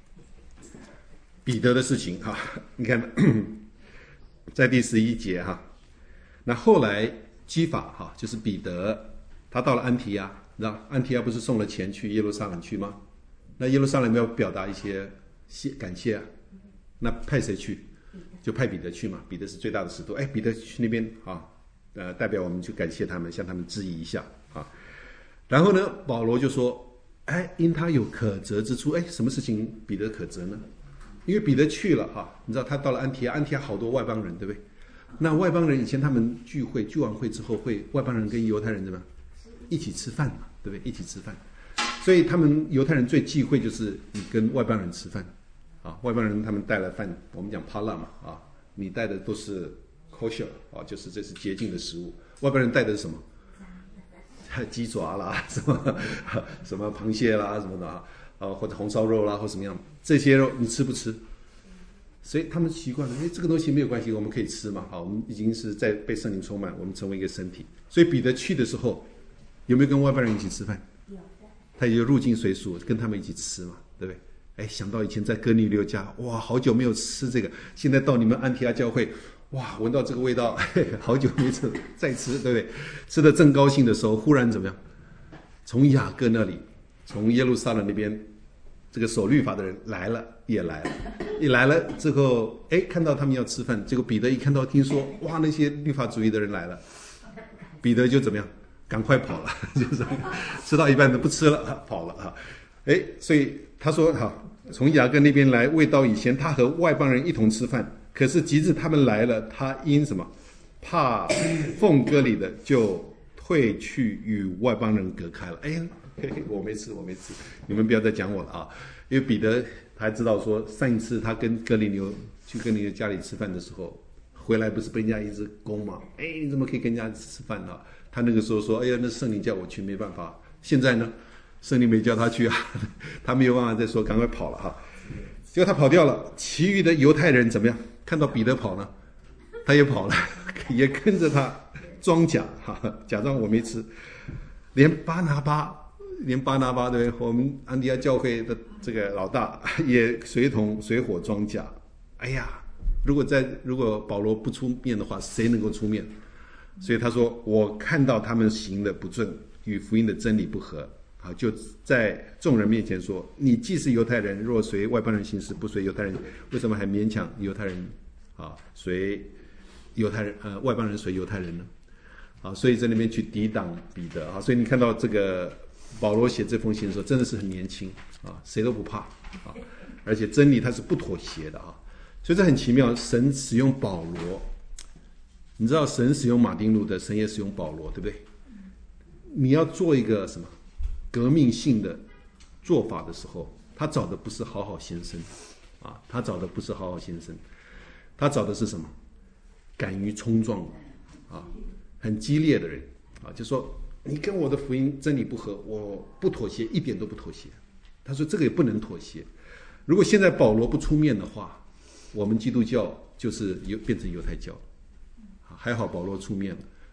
彼得的事情哈。你看在第十一节哈，那后来基法哈，就是彼得，他到了安提阿，你知道安提阿不是送了钱去耶路撒冷去吗？那耶路撒冷要表达一些谢感谢啊，那派谁去？就派彼得去嘛。彼得是最大的使徒，哎，彼得去那边啊，呃，代表我们去感谢他们，向他们致意一下啊。然后呢，保罗就说，哎，因他有可责之处，哎，什么事情彼得可责呢？因为彼得去了哈，你知道他到了安提阿，安提阿好多外邦人，对不对？那外邦人以前他们聚会聚完会之后，会外邦人跟犹太人怎么样一起吃饭嘛，对不对？一起吃饭，所以他们犹太人最忌讳就是你跟外邦人吃饭啊。外邦人他们带了饭，我们讲帕拉嘛啊，你带的都是 kosher 啊，就是这是洁净的食物。外邦人带的是什么？鸡爪啦，什么什么螃蟹啦，什么的啊，啊或者红烧肉啦，或什么样，这些肉你吃不吃？所以他们习惯了，哎，这个东西没有关系，我们可以吃嘛。好，我们已经是在被圣灵充满，我们成为一个身体。所以彼得去的时候，有没有跟外邦人一起吃饭？有的。他也就入境随俗，跟他们一起吃嘛，对不对？哎，想到以前在哥尼流家，哇，好久没有吃这个，现在到你们安提阿教会，哇，闻到这个味道，嘿，好久没吃，再吃，对不对？吃的正高兴的时候，忽然怎么样？从雅各那里，从耶路撒冷那边，这个守律法的人来了，也来了。一来了之后，哎，看到他们要吃饭，结果彼得一看到，听说哇，那些律法主义的人来了，彼得就怎么样？赶快跑了，就是吃到一半都不吃了，跑了哈。哎，所以他说哈，从雅各那边来，未到以前，他和外邦人一同吃饭。可是及至他们来了，他因什么怕奉割礼的，就退去与外邦人隔开了。哎，嘿嘿，我没吃，我没吃，你们不要再讲我了啊！因为彼得他还知道说，上一次他跟哥尼流去哥尼流家里吃饭的时候，回来不是被人家一直攻嘛？哎，你怎么可以跟人家吃饭呢？他那个时候说，哎呀，那圣灵叫我去，没办法。现在呢，圣灵没叫他去啊，他没有办法再说，赶快跑了哈。结果他跑掉了，其余的犹太人怎么样？看到彼得跑呢，他也跑了，也跟着他装假哈，假装我没吃。连巴拿巴，连巴拿巴对我们安提阿教会的这个老大也随同随伙装假。哎呀，如果在如果保罗不出面的话，谁能够出面？所以他说，我看到他们行的不正，与福音的真理不合。好，就在众人面前说，你既是犹太人，若随外邦人行事，不随犹太人，为什么还勉强犹太人啊随犹太人呃外邦人随犹太人呢？啊，所以在那边去抵挡彼得啊，所以你看到这个保罗写这封信的时候，真的是很年轻啊，谁都不怕啊，而且真理他是不妥协的啊，所以这很奇妙，神使用保罗，你知道神使用马丁路德，神也使用保罗，对不对？你要做一个什么革命性的做法的时候，他找的不是好好先生啊，他找的不是好好先生，他找的是什么？敢于冲撞啊，很激烈的人啊，就说你跟我的福音真理不合，我不妥协，一点都不妥协。他说这个也不能妥协。如果现在保罗不出面的话，我们基督教就是犹变成犹太教。还好保罗出面了，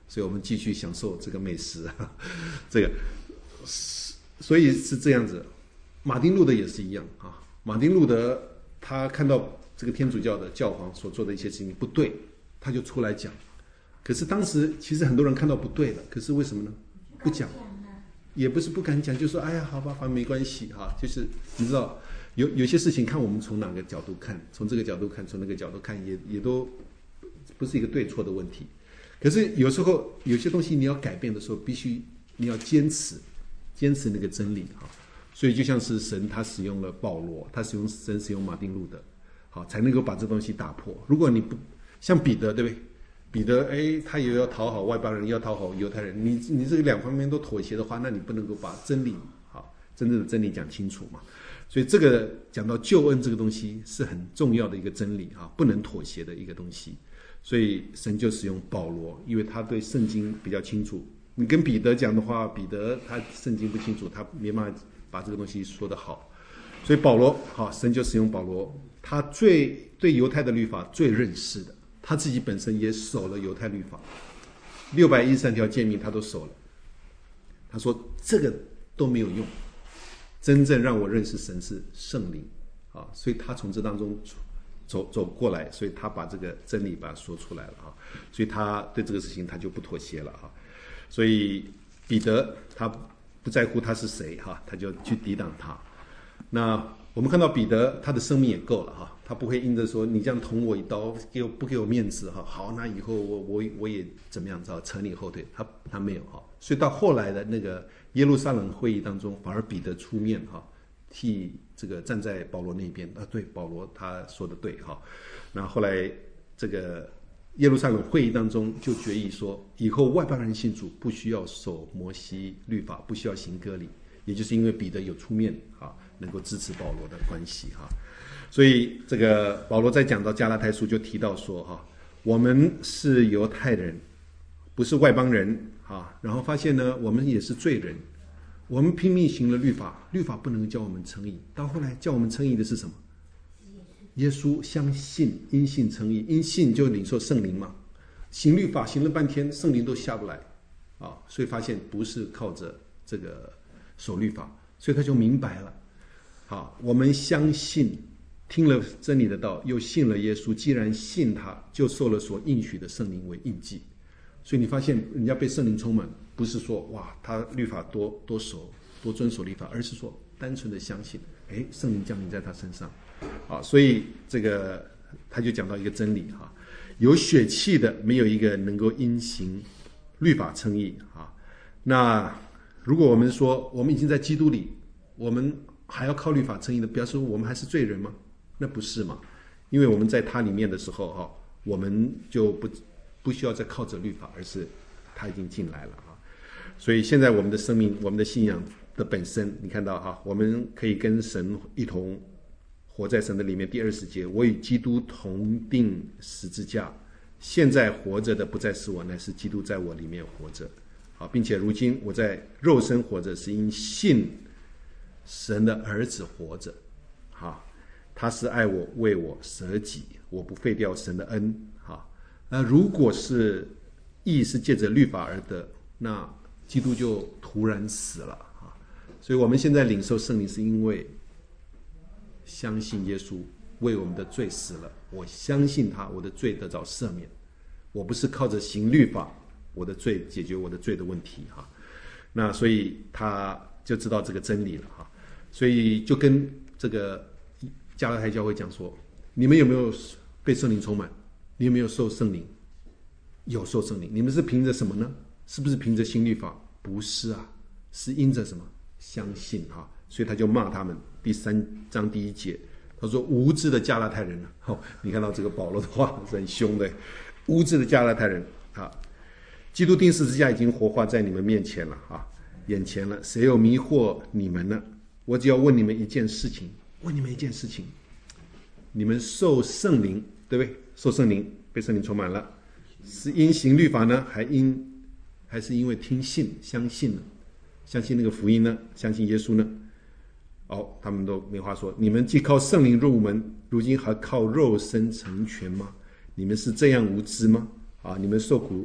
所以我们继续享受这个美食。这个，所以是这样子。马丁路德也是一样啊。马丁路德他看到这个天主教的教皇所做的一些事情不对，他就出来讲。可是当时其实很多人看到不对了，可是为什么呢？不讲，也不是不敢讲，就说哎呀，好吧，反正没关系哈。就是你知道，有有些事情看我们从哪个角度看，从这个角度看，从那个角度看，也也都不是一个对错的问题。可是有时候有些东西你要改变的时候，必须你要坚持，坚持那个真理哈。所以就像是神他使用了保罗，他使用神使用马丁路德，好才能够把这东西打破。如果你不像彼得，对不对？彼得哎，他也要讨好外邦人，要讨好犹太人，你你这个两方面都妥协的话，那你不能够把真理好真正的真理讲清楚嘛。所以这个讲到救恩这个东西是很重要的一个真理啊，不能妥协的一个东西。所以神就使用保罗，因为他对圣经比较清楚。你跟彼得讲的话，彼得他圣经不清楚，他没办法把这个东西说得好。所以保罗好，神就使用保罗，他最对犹太的律法最认识的，他自己本身也守了犹太律法，六百一十三条诫命他都守了。他说这个都没有用，真正让我认识神是圣灵啊，所以他从这当中走走过来，所以他把这个真理把它说出来了啊，所以他对这个事情他就不妥协了啊。所以彼得他不在乎他是谁哈，他就去抵挡他。那我们看到彼得他的生命也够了哈，他不会因着说你这样捅我一刀，给我不给我面子哈，好，那以后我我我也怎么样子扯你后腿，他他没有哈。所以到后来的那个耶路撒冷会议当中，反而彼得出面哈，替这个站在保罗那边啊，对，保罗他说的对哈。那后来这个耶路撒冷会议当中就决议说，以后外邦人信主不需要守摩西律法，不需要行割礼，也就是因为彼得有出面啊，能够支持保罗的关系哈。所以这个保罗在讲到加拉太书就提到说哈，我们是犹太人，不是外邦人啊。然后发现呢，我们也是罪人，我们拼命行了律法，律法不能叫我们称义。到后来叫我们称义的是什么？耶稣，相信，因信称义，因信就领受圣灵嘛。行律法行了半天，圣灵都下不来啊，所以发现不是靠着这个守律法，所以他就明白了。好，我们相信，听了真理的道，又信了耶稣，既然信他，就受了所应许的圣灵为印记。所以你发现人家被圣灵充满，不是说哇他律法多多守多遵守律法，而是说单纯的相信，哎，圣灵降临在他身上。啊，所以这个他就讲到一个真理哈，有血气的没有一个能够因行律法称义啊。那如果我们说我们已经在基督里，我们还要靠律法称义的，表示我们还是罪人吗？那不是嘛，因为我们在他里面的时候哈，我们就不不需要再靠着律法，而是他已经进来了啊。所以现在我们的生命，我们的信仰的本身，你看到哈，我们可以跟神一同活在神的里面。第二十节，我与基督同定十字架，现在活着的不再是我，乃是基督在我里面活着。好，并且如今我在肉身活着，是因信神的儿子活着。好，他是爱我，为我舍己，我不废掉神的恩。好，那如果是义是借着律法而得，那基督就突然死了啊。所以我们现在领受圣灵，是因为相信耶稣为我们的罪死了，我相信他，我的罪得着赦免。我不是靠着行律法，我的罪解决我的罪的问题哈。那所以他就知道这个真理了哈。所以就跟这个加拉太教会讲说，你们有没有被圣灵充满？你有没有受圣灵？有受圣灵。你们是凭着什么呢？是不是凭着行律法？不是啊，是因着什么？相信哈。所以他就骂他们。第三章第一节，他说无知的加拉太人、哦、你看到这个保罗的话是很凶的，无知的加拉太人啊，基督钉十字架已经活化在你们面前了啊，眼前了，谁有迷惑你们呢？我只要问你们一件事情，问你们一件事情，你们受圣灵，对不对？受圣灵，被圣灵充满了，是因行律法呢，还因还是因为听信相信呢？相信那个福音呢？相信耶稣呢？哦，他们都没话说。你们既靠圣灵入门，如今还靠肉身成全吗？你们是这样无知吗？啊，你们受苦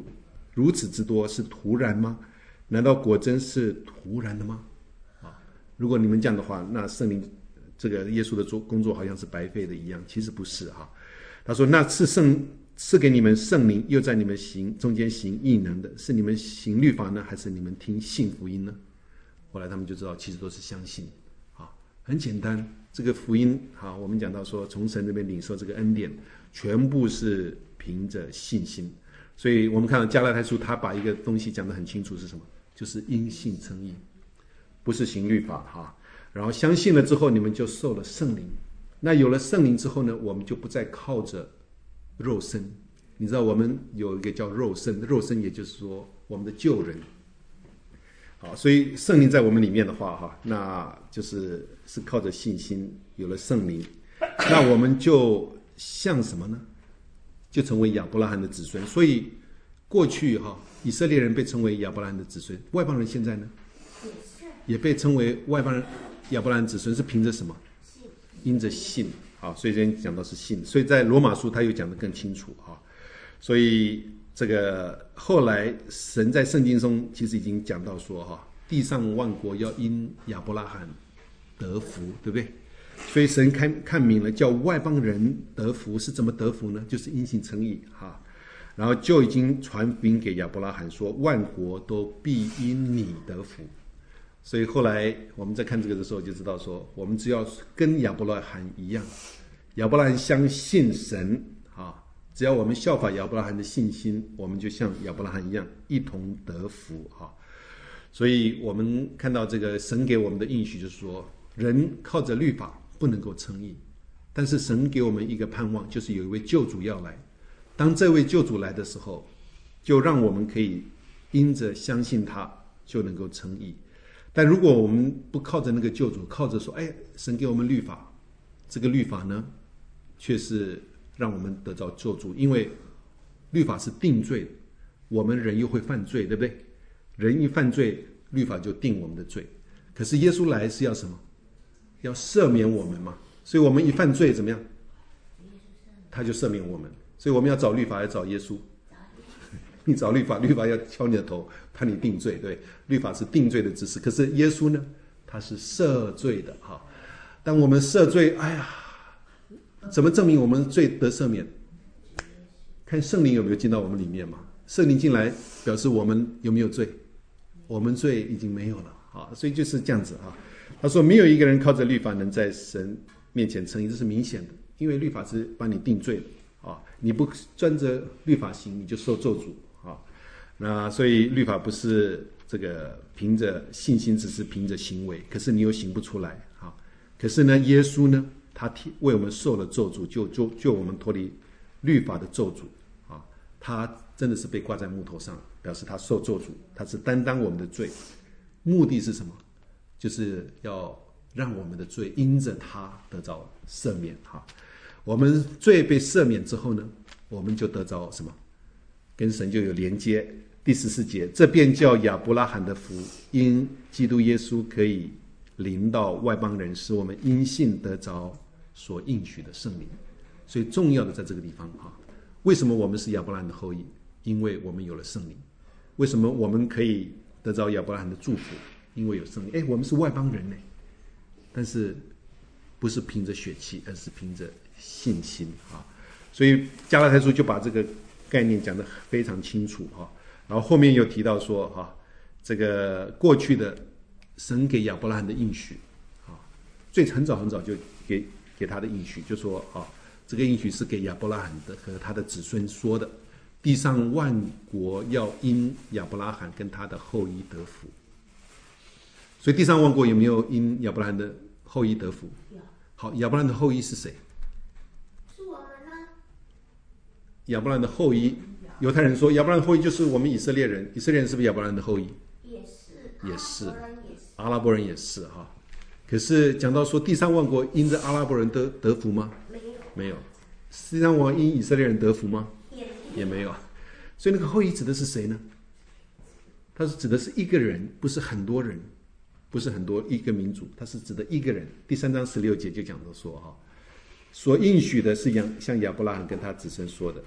如此之多，是突然吗？难道果真是突然的吗？啊，如果你们这样的话，那圣灵这个耶稣的做工作好像是白费的一样，其实不是哈。他说那是圣赐给你们圣灵，又在你们行中间行异能的，是你们行律法呢，还是你们听信福音呢？后来他们就知道，其实都是相信啊，很简单。这个福音啊，我们讲到说，从神那边领受这个恩典，全部是凭着信心。所以我们看到加拉太书，他把一个东西讲得很清楚，是什么？就是因信称义，不是行律法哈。然后相信了之后，你们就受了圣灵。那有了圣灵之后呢，我们就不再靠着肉身。你知道我们有一个叫肉身，肉身也就是说我们的旧人。好，所以圣灵在我们里面的话哈，那就是是靠着信心有了圣灵，那我们就像什么呢？就成为亚伯拉罕的子孙。所以过去哈，以色列人被称为亚伯拉罕的子孙，外邦人现在呢也被称为外邦人亚伯拉罕子孙，是凭着什么？因着信。好，所以这边讲到是信，所以在罗马书他又讲得更清楚哈。所以这个后来神在圣经中其实已经讲到说哈，地上万国要因亚伯拉罕得福，对不对？所以神看看明了，叫外邦人得福是怎么得福呢？就是因信称义哈。然后就已经传福音给亚伯拉罕说，万国都必因你得福。所以后来我们在看这个的时候就知道说，我们只要跟亚伯拉罕一样，亚伯拉罕相信神啊，只要我们效法亚伯拉罕的信心，我们就像亚伯拉罕一样一同得福啊。所以我们看到这个神给我们的应许就是说，人靠着律法不能够称义，但是神给我们一个盼望，就是有一位救主要来。当这位救主来的时候，就让我们可以因着相信他就能够称义。但如果我们不靠着那个救主，靠着说哎，神给我们律法，这个律法呢却是让我们得到救助，因为律法是定罪的，我们人又会犯罪，对不对？人一犯罪，律法就定我们的罪。可是耶稣来是要什么？要赦免我们嘛。所以我们一犯罪怎么样？他就赦免我们。所以我们要找律法，要找耶稣。你找律法，律法要敲你的头，判你定罪，对？律法是定罪的知识，可是耶稣呢，他是赦罪的哈。当我们赦罪，哎呀，怎么证明我们罪得赦免？看圣灵有没有进到我们里面嘛？圣灵进来，表示我们有没有罪？我们罪已经没有了啊，所以就是这样子啊。他说，没有一个人靠着律法能在神面前称义，这是明显的，因为律法是帮你定罪的啊。你不专着律法行，你就受咒诅啊。那所以律法不是这个凭着信心，只是凭着行为，可是你又行不出来啊。可是呢，耶稣呢，他为我们受了咒诅，就就就我们脱离律法的咒诅啊。他真的是被挂在木头上，表示他受咒诅，他是担当我们的罪。目的是什么？就是要让我们的罪因着他得着赦免哈。我们罪被赦免之后呢，我们就得着什么？跟神就有连接。第十四节，这便叫亚伯拉罕的福，因基督耶稣可以临到外邦人，使我们因信得着所应许的圣灵。所以重要的在这个地方哈。为什么我们是亚伯拉罕的后裔？因为我们有了圣灵。为什么我们可以得着亚伯拉罕的祝福？因为有圣灵。哎，我们是外邦人呢，但是不是凭着血气，而是凭着信心啊。所以加拉太书就把这个概念讲得非常清楚哈。然后后面又提到说哈，这个过去的神给亚伯拉罕的应许啊，最很早很早就给给他的应许，就说啊，这个应许是给亚伯拉罕的和他的子孙说的，地上万国要因亚伯拉罕跟他的后裔得福。所以地上万国有没有因亚伯拉罕的后裔得福？有。好，亚伯拉罕的后裔是谁？ 是我们呢。 亚伯拉罕的后裔，犹太人说亚伯拉罕的后裔就是我们以色列人，以色列人是不是亚伯拉罕的后裔？ 也是。 也是。 阿拉伯人也是。 阿拉伯人也是哈。可是讲到说地上万国因着阿拉伯人得得福吗？ 没有。 没有。地上万国因以色列人得福吗？ 也也没有。所以那个后裔指的是谁呢？他是指的是一个人，不是很多人。不是很多一个民族，它是指的一个人。第三章十六节就讲到说哈，所应许的是像亚伯拉罕跟他子孙说的，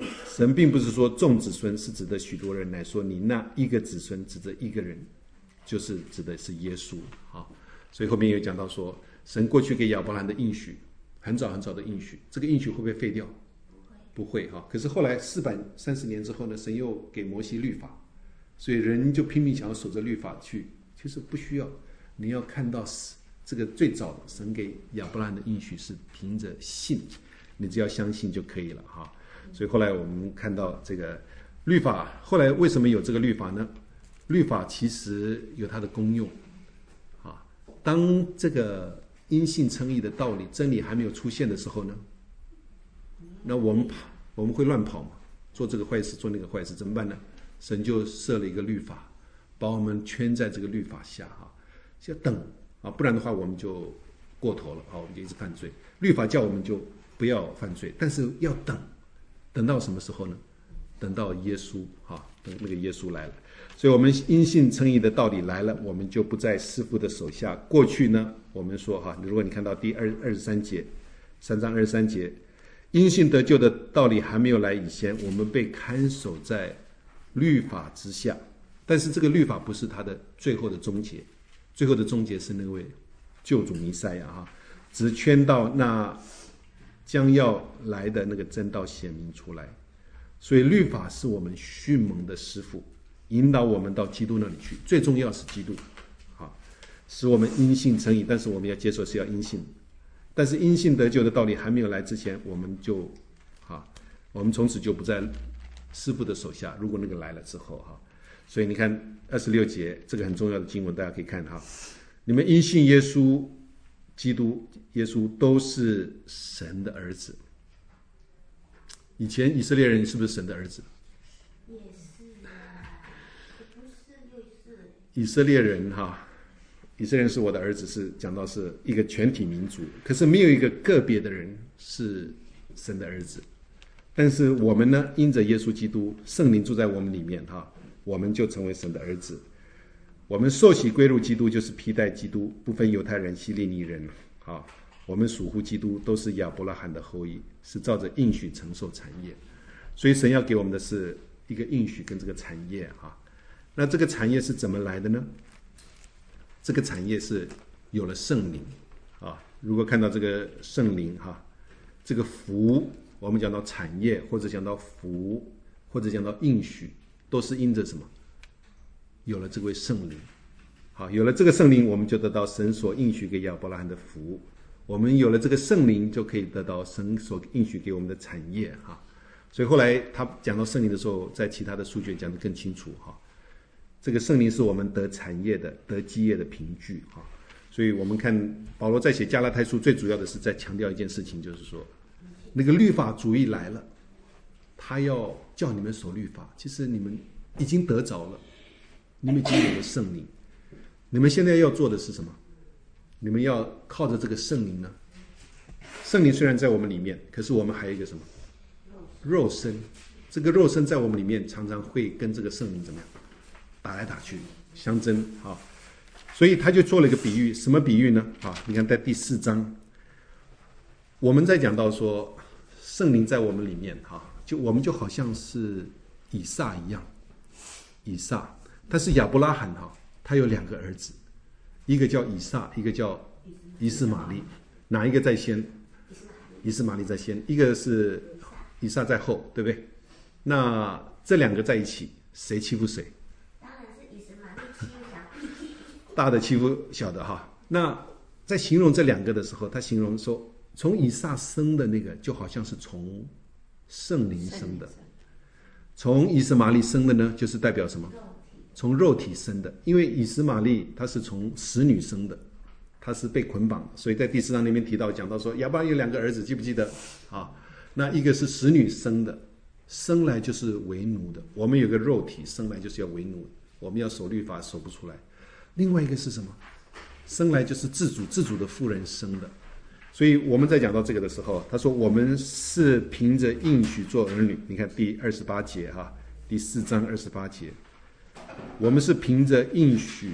神并不是说众子孙是指的许多人，乃说你那一个子孙指的一个人，就是指的是耶稣。好，所以后面有讲到说，神过去给亚伯兰的应许，很早很早的应许，这个应许会不会废掉？不会哈。可是后来四百三十年之后呢，神又给摩西律法，所以人就拼命想要守着律法去，其实不需要。你要看到这个最早的神给亚伯兰的应许是凭着信，你只要相信就可以了哈。所以后来我们看到这个律法，后来为什么有这个律法呢？律法其实有它的功用啊。当这个因信称义的道理真理还没有出现的时候呢，那我们跑我们会乱跑嘛，做这个坏事做那个坏事怎么办呢？神就设了一个律法，把我们圈在这个律法下哈，要等啊，不然的话我们就过头了啊，我们就一直犯罪。律法叫我们就不要犯罪，但是要等，等到什么时候呢？等到耶稣哈，等那个耶稣来了。所以我们因信称义的道理来了，我们就不在师傅的手下。过去呢，我们说哈，如果你看到第二二十三节，三章二十三节，因信得救的道理还没有来以前，我们被看守在律法之下。但是这个律法不是它的最后的终结，最后的终结是那位救主弥赛亚哈，只圈到那将要来的那个真道显明出来。所以律法是我们训蒙的师傅，引导我们到基督那里去，最重要是基督，好，使我们因信称义。但是我们要接受是要因信，但是因信得救的道理还没有来之前，我们就，好，我们从此就不在师傅的手下。如果那个来了之后，哈，所以你看二十六节这个很重要的经文，大家可以看哈，你们因信耶稣基督，耶稣都是神的儿子。以前以色列人是不是神的儿子？ 也是啊，不是又是。 以色列人哈，以色列人是我的儿子，是讲到是一个全体民族，可是没有一个个别的人是神的儿子。但是我们呢，因着耶稣基督，圣灵住在我们里面哈，我们就成为神的儿子。我们受洗归入基督，就是披戴基督，不分犹太人、希利尼人啊。我们属乎基督，都是亚伯拉罕的后裔，是照着应许承受产业。所以神要给我们的是一个应许跟这个产业哈。那这个产业是怎么来的呢？这个产业是有了圣灵啊。如果看到这个圣灵哈，这个福，我们讲到产业，或者讲到福，或者讲到应许，都是因着什么？有了这位圣灵。好，有了这个圣灵，我们就得到神所应许给亚伯拉罕的福。我们有了这个圣灵，就可以得到神所应许给我们的产业哈。所以后来他讲到圣灵的时候，在其他的书卷讲得更清楚哈。这个圣灵是我们得产业的、得基业的凭据哈。所以我们看保罗在写加拉太书，最主要的是在强调一件事情，就是说那个律法主义来了，他要叫你们守律法，其实你们已经得着了，你们已经有了圣灵，你们现在要做的是什么？你们要靠着这个圣灵呢，圣灵虽然在我们里面，可是我们还有一个什么？肉身。这个肉身在我们里面常常会跟这个圣灵怎么样打来打去，相争啊。所以他就做了一个比喻，什么比喻呢？啊，你看在第四章，我们在讲到说圣灵在我们里面哈，就我们就好像是以撒一样，以撒他是亚伯拉罕哈，他有两个儿子。一个叫以撒，一个叫以斯玛利，哪一个在先？以斯玛利在先，一个是以撒在后，对不对？那这两个在一起，谁欺负谁？ 当然是以斯玛利欺负小弟弟。 大的欺负小的哈。那在形容这两个的时候，他形容说，从以撒生的那个就好像是从圣灵生的，从以斯玛利生的呢，就是代表什么？从肉体生的。因为以斯玛利他是从使女生的，他是被捆绑的，所以在第四章那边提到讲到说亚伯拉罕有两个儿子，记不记得啊？那一个是使女生的，生来就是为奴的。我们有个肉体生来就是要为奴，我们要守律法守不出来。另外一个是什么？生来就是自主，自主的妇人生的。所以我们在讲到这个的时候，他说我们是凭着应许做儿女。你看第二十八节哈，第四章二十八节，我们是凭着应许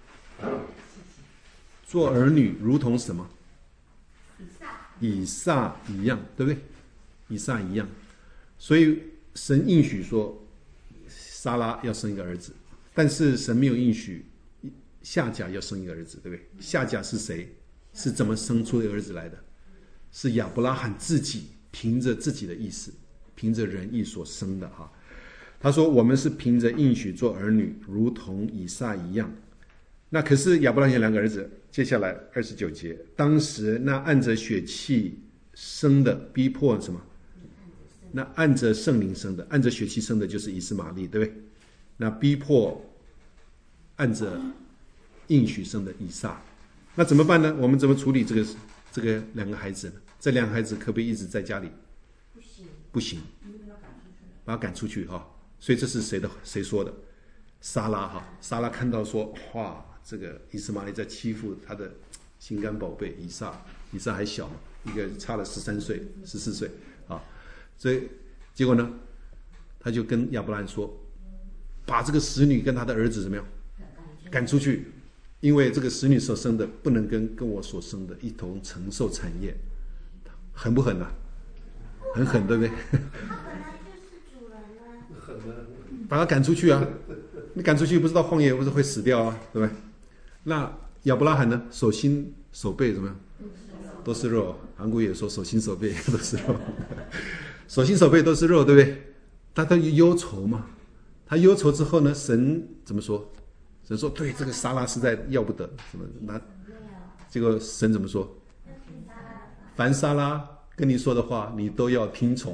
做儿女，如同什么？以撒一样，对不对？以撒一样。所以神应许说撒拉要生一个儿子，但是神没有应许夏甲要生一个儿子，对不对？夏甲是谁？是怎么生出儿子来的？是亚伯拉罕自己凭着自己的意思，凭着仁义所生的哈。他说我们是凭着应许做儿女，如同以撒一样。那可是亚伯拉罕有两个儿子，接下来二十九节，当时那按着血气生的逼迫什么？那按着圣灵生的，按着血气生的就是以斯玛利，对不对？那逼迫按着应许生的以撒，那怎么办呢？我们怎么处理这个这个两个孩子呢？这两个孩子可不可以一直在家里？ 不行， 不行，把他赶出去哈、哦。所以这是谁的？谁说的？撒拉哈，撒拉看到说，哇，这个以斯玛利在欺负他的心肝宝贝以撒，以撒还小嘛，一个差了十三岁、十四岁啊，所以结果呢，他就跟亚伯拉罕说，把这个使女跟他的儿子怎么样赶出去，因为这个使女所生的不能跟跟我所生的一同承受产业，狠不狠啊？很狠，对不对？ 他本来就是主人啊， 狠的， 把他赶出去啊！你赶出去不是到荒野不是会死掉啊，对不对？那亚伯拉罕呢？手心手背怎么样？都是肉。韩国也说手心手背都是肉，手心手背都是肉，对不对？他他忧愁嘛，他忧愁之后呢，神怎么说？神说：“对，这个撒拉实在要不得，什么那？”结果神怎么说？凡撒拉跟你说的话，你都要听从。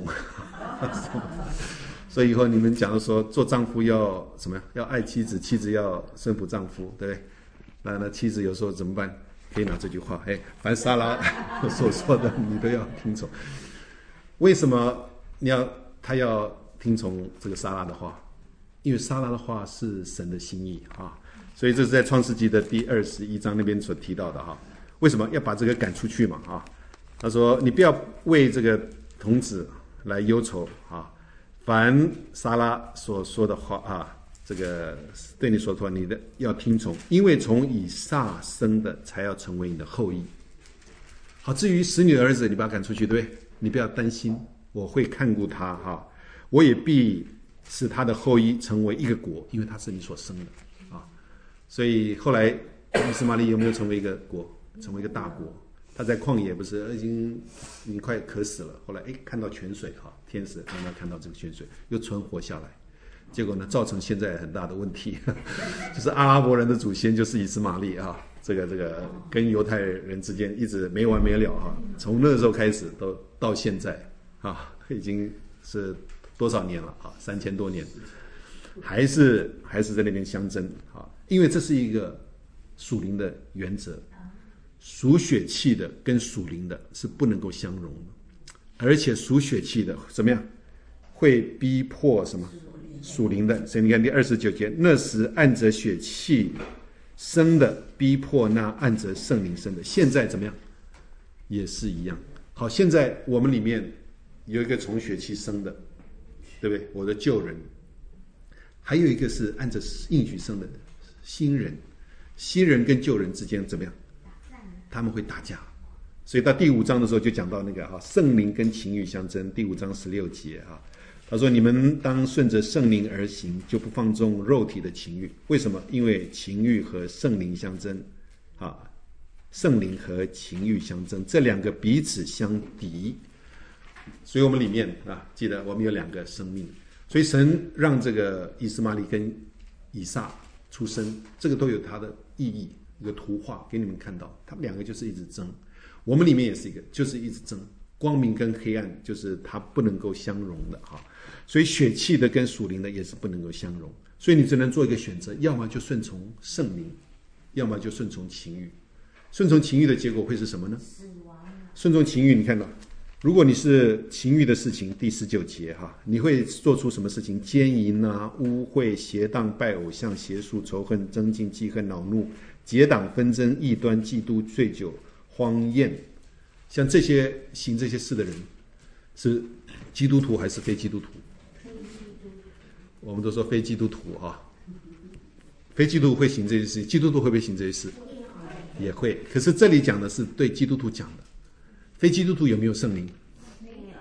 所以以后你们讲的说，做丈夫要什么呀？要爱妻子，妻子要顺服丈夫，对不对？那那妻子有时候怎么办？可以拿这句话，哎，凡撒拉所说的，你都要听从。为什么你要他要听从这个撒拉的话？因为撒拉的话是神的心意啊，所以这是在创世纪的第二十一章那边所提到的哈。为什么要把这个赶出去嘛？啊，他说你不要为这个童子来忧愁啊。凡撒拉所说的话啊，这个对你所说，你的要听从，因为从以撒生的才要成为你的后裔。好，至于使女的儿子，你把他赶出去，对不对？你不要担心，我会看顾他哈，我也必使他的后裔成为一个国，因为他是你所生的啊。所以后来以斯玛利有没有成为一个国，成为一个大国？他在旷野不是已经已经快渴死了，后来哎看到泉水哈，天使让他看到这个泉水，又存活下来。结果呢，造成现在很大的问题，就是阿拉伯人的祖先就是以斯玛利啊，这个这个跟犹太人之间一直没完没了哈，从那时候开始都到现在啊，已经是多少年了啊，三千多年，还是还是在那边相争啊，因为这是一个属灵的原则。属血气的跟属灵的是不能够相容的，而且属血气的怎么样？会逼迫什么？属灵的。所以你看第二十九节，那时按着血气生的逼迫那按着圣灵生的，现在怎么样？也是一样。好，现在我们里面有一个从血气生的，对不对？我的旧人，还有一个是按着应许生的新人。新人跟旧人之间怎么样？他们会打架，所以到第五章的时候就讲到那个哈，圣灵跟情欲相争。第五章十六节哈，他说：“你们当顺着圣灵而行，就不放纵肉体的情欲。为什么？因为情欲和圣灵相争，啊，圣灵和情欲相争，这两个彼此相敌。所以我们里面啊，记得我们有两个生命，所以神让这个以斯玛利跟以撒出生，这个都有它的意义。”一个图画给你们看到，他们两个就是一直争，我们里面也是一个，就是一直争，光明跟黑暗就是它不能够相容的哈，所以血气的跟属灵的也是不能够相容，所以你只能做一个选择，要么就顺从圣灵，要么就顺从情欲。顺从情欲的结果会是什么呢？ 死亡。 顺从情欲，你看到，如果你是情欲的事情，第十九节哈，你会做出什么事情？奸淫啊、污秽、邪荡、拜偶像、邪术、仇恨、争竞、记恨、恼怒。结党纷争、异端、嫉妒、醉酒、荒宴，像这些行这些事的人，是基督徒还是非基督徒？我们都说非基督徒啊，非基督徒会行这些事，基督徒会不会行这些事？也会。可是这里讲的是对基督徒讲的，非基督徒有没有圣灵？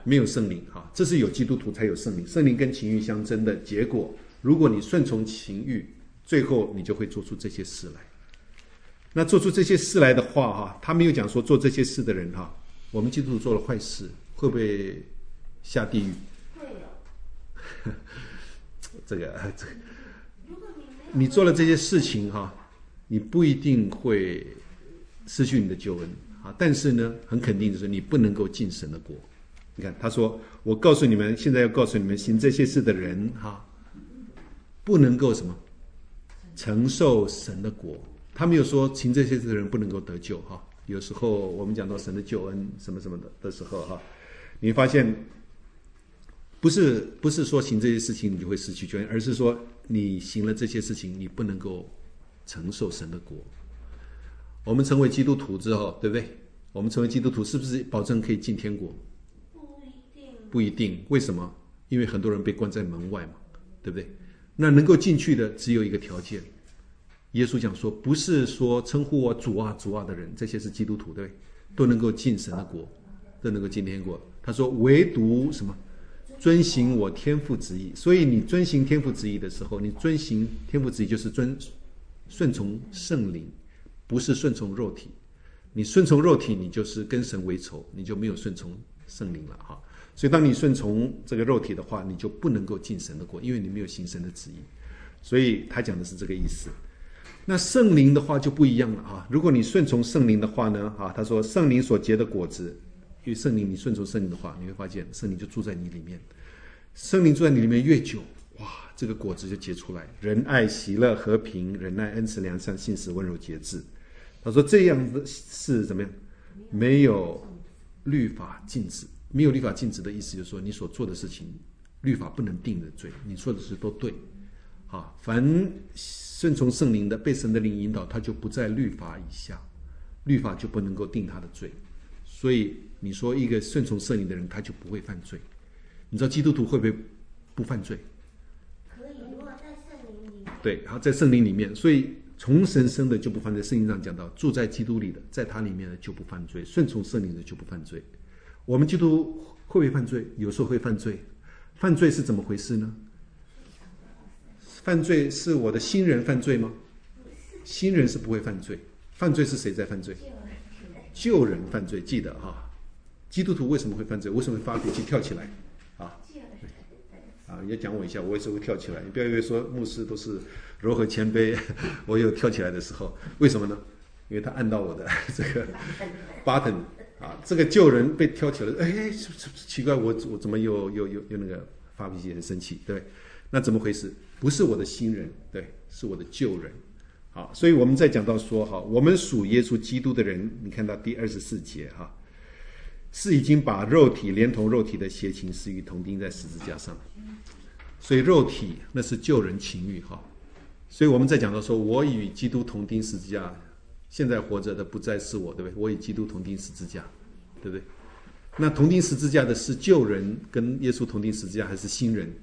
没有圣灵哈，这是有基督徒才有圣灵，圣灵跟情欲相争的结果。如果你顺从情欲，最后你就会做出这些事来。那做出这些事来的话哈，他没有讲说做这些事的人哈，我们基督徒做了坏事会不会下地狱？ 会有。 这个这个，你做了这些事情哈，你不一定会失去你的救恩啊，但是呢，很肯定的是你不能够进神的国。你看他说，我告诉你们，现在要告诉你们，行这些事的人哈，不能够什么承受神的国。他没有说行这些事的人不能够得救哈。有时候我们讲到神的救恩什么什么的的时候哈，你发现不是不是说行这些事情你就会失去救恩，而是说你行了这些事情，你不能够承受神的国。我们成为基督徒之后，对不对？我们成为基督徒是不是保证可以进天国？ 不一定。 不一定，为什么？因为很多人被关在门外嘛，对不对？那能够进去的只有一个条件。耶稣讲说，不是说称呼我主啊主啊的人，这些是基督徒，对不对？都能够进神的国，都能够进天国。他说，唯独什么？遵行我天父旨意。所以你遵行天父旨意的时候，你遵行天父旨意就是遵顺从圣灵，不是顺从肉体。你顺从肉体，你就是跟神为仇，你就没有顺从圣灵了哈。所以当你顺从这个肉体的话，你就不能够进神的国，因为你没有行神的旨意。所以他讲的是这个意思。那圣灵的话就不一样了哈。如果你顺从圣灵的话呢，哈，他说圣灵所结的果子，因为圣灵你顺从圣灵的话，你会发现圣灵就住在你里面。圣灵住在你里面越久，哇，这个果子就结出来：仁爱、喜乐、和平、忍耐、恩慈、良善、信实、温柔、节制。他说这样的是怎么样？没有律法禁止。没有律法禁止的意思就是说，你所做的事情，律法不能定的罪，你说的事都对。啊，凡顺从圣灵的，被神的灵引导，他就不在律法以下，律法就不能够定他的罪。所以你说一个顺从圣灵的人，他就不会犯罪。你知道基督徒会不会不犯罪？ 可以，如果在圣灵里面。 对，好，在圣灵里面，所以从神生的就不犯罪。圣经上讲到，住在基督里的，在他里面的就不犯罪，顺从圣灵的就不犯罪。我们基督会不会犯罪？有时候会犯罪。犯罪是怎么回事呢？犯罪是我的新人犯罪吗？新人是不会犯罪。犯罪是谁在犯罪？旧人犯罪。记得哈，基督徒为什么会犯罪？为什么会发脾气跳起来？啊，啊，你要讲我一下，我为什么会跳起来？你不要以为说牧师都是柔和谦卑，我有跳起来的时候，为什么呢？因为他按到我的这个 button 啊，这个旧人被挑起来，哎，奇怪，我我怎么又又又又那个发脾气，很生气，对不对？那怎么回事？不是我的新人，对，是我的旧人。好，所以我们在讲到说哈，我们属耶稣基督的人，你看到第二十四节哈，是已经把肉体连同肉体的邪情私欲同钉在十字架上。所以肉体那是旧人情欲哈。所以我们在讲到说，我与基督同钉十字架，现在活着的不再是我，对不对？我与基督同钉十字架，对不对？那同钉十字架的是旧人跟耶稣同钉十字架，还是新人？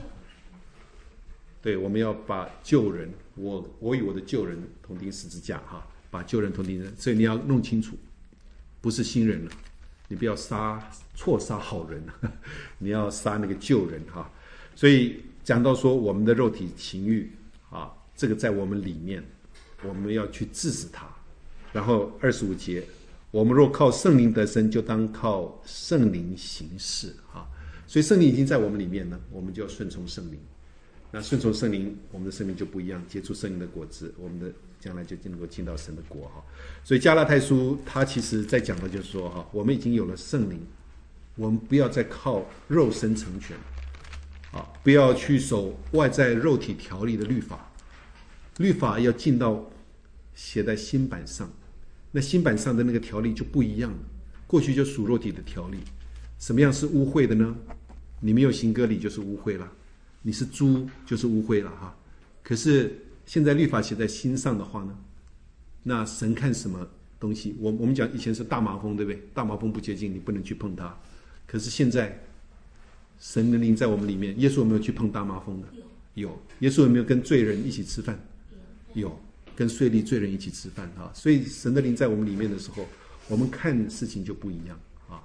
对，我们要把旧人，我我与我的旧人同钉十字架哈，把旧人同钉，所以你要弄清楚，不是新人了，你不要杀错杀好人，你要杀那个旧人哈。所以讲到说我们的肉体情欲啊，这个在我们里面，我们要去制止它。然后二十五节，我们若靠圣灵得生，就当靠圣灵行事啊。所以圣灵已经在我们里面了，我们就要顺从圣灵。那顺从圣灵，我们的生命就不一样，结出圣灵的果子，我们的将来就能够进到神的国哈。所以加拉太书他其实在讲的就是说哈，我们已经有了圣灵，我们不要再靠肉身成全啊，不要去守外在肉体条例的律法，律法要进到写在新版上，那新版上的那个条例就不一样了。过去就属肉体的条例，什么样是污秽的呢？你没有行割礼就是污秽了。你是猪就是污秽了哈，可是现在律法写在心上的话呢，那神看什么东西？我我们讲以前是大麻风，对不对？大麻风不洁净，你不能去碰它。可是现在神的灵在我们里面，耶稣有没有去碰大麻风的？有。耶稣有没有跟罪人一起吃饭？有，跟税吏罪人一起吃饭啊。所以神的灵在我们里面的时候，我们看事情就不一样啊。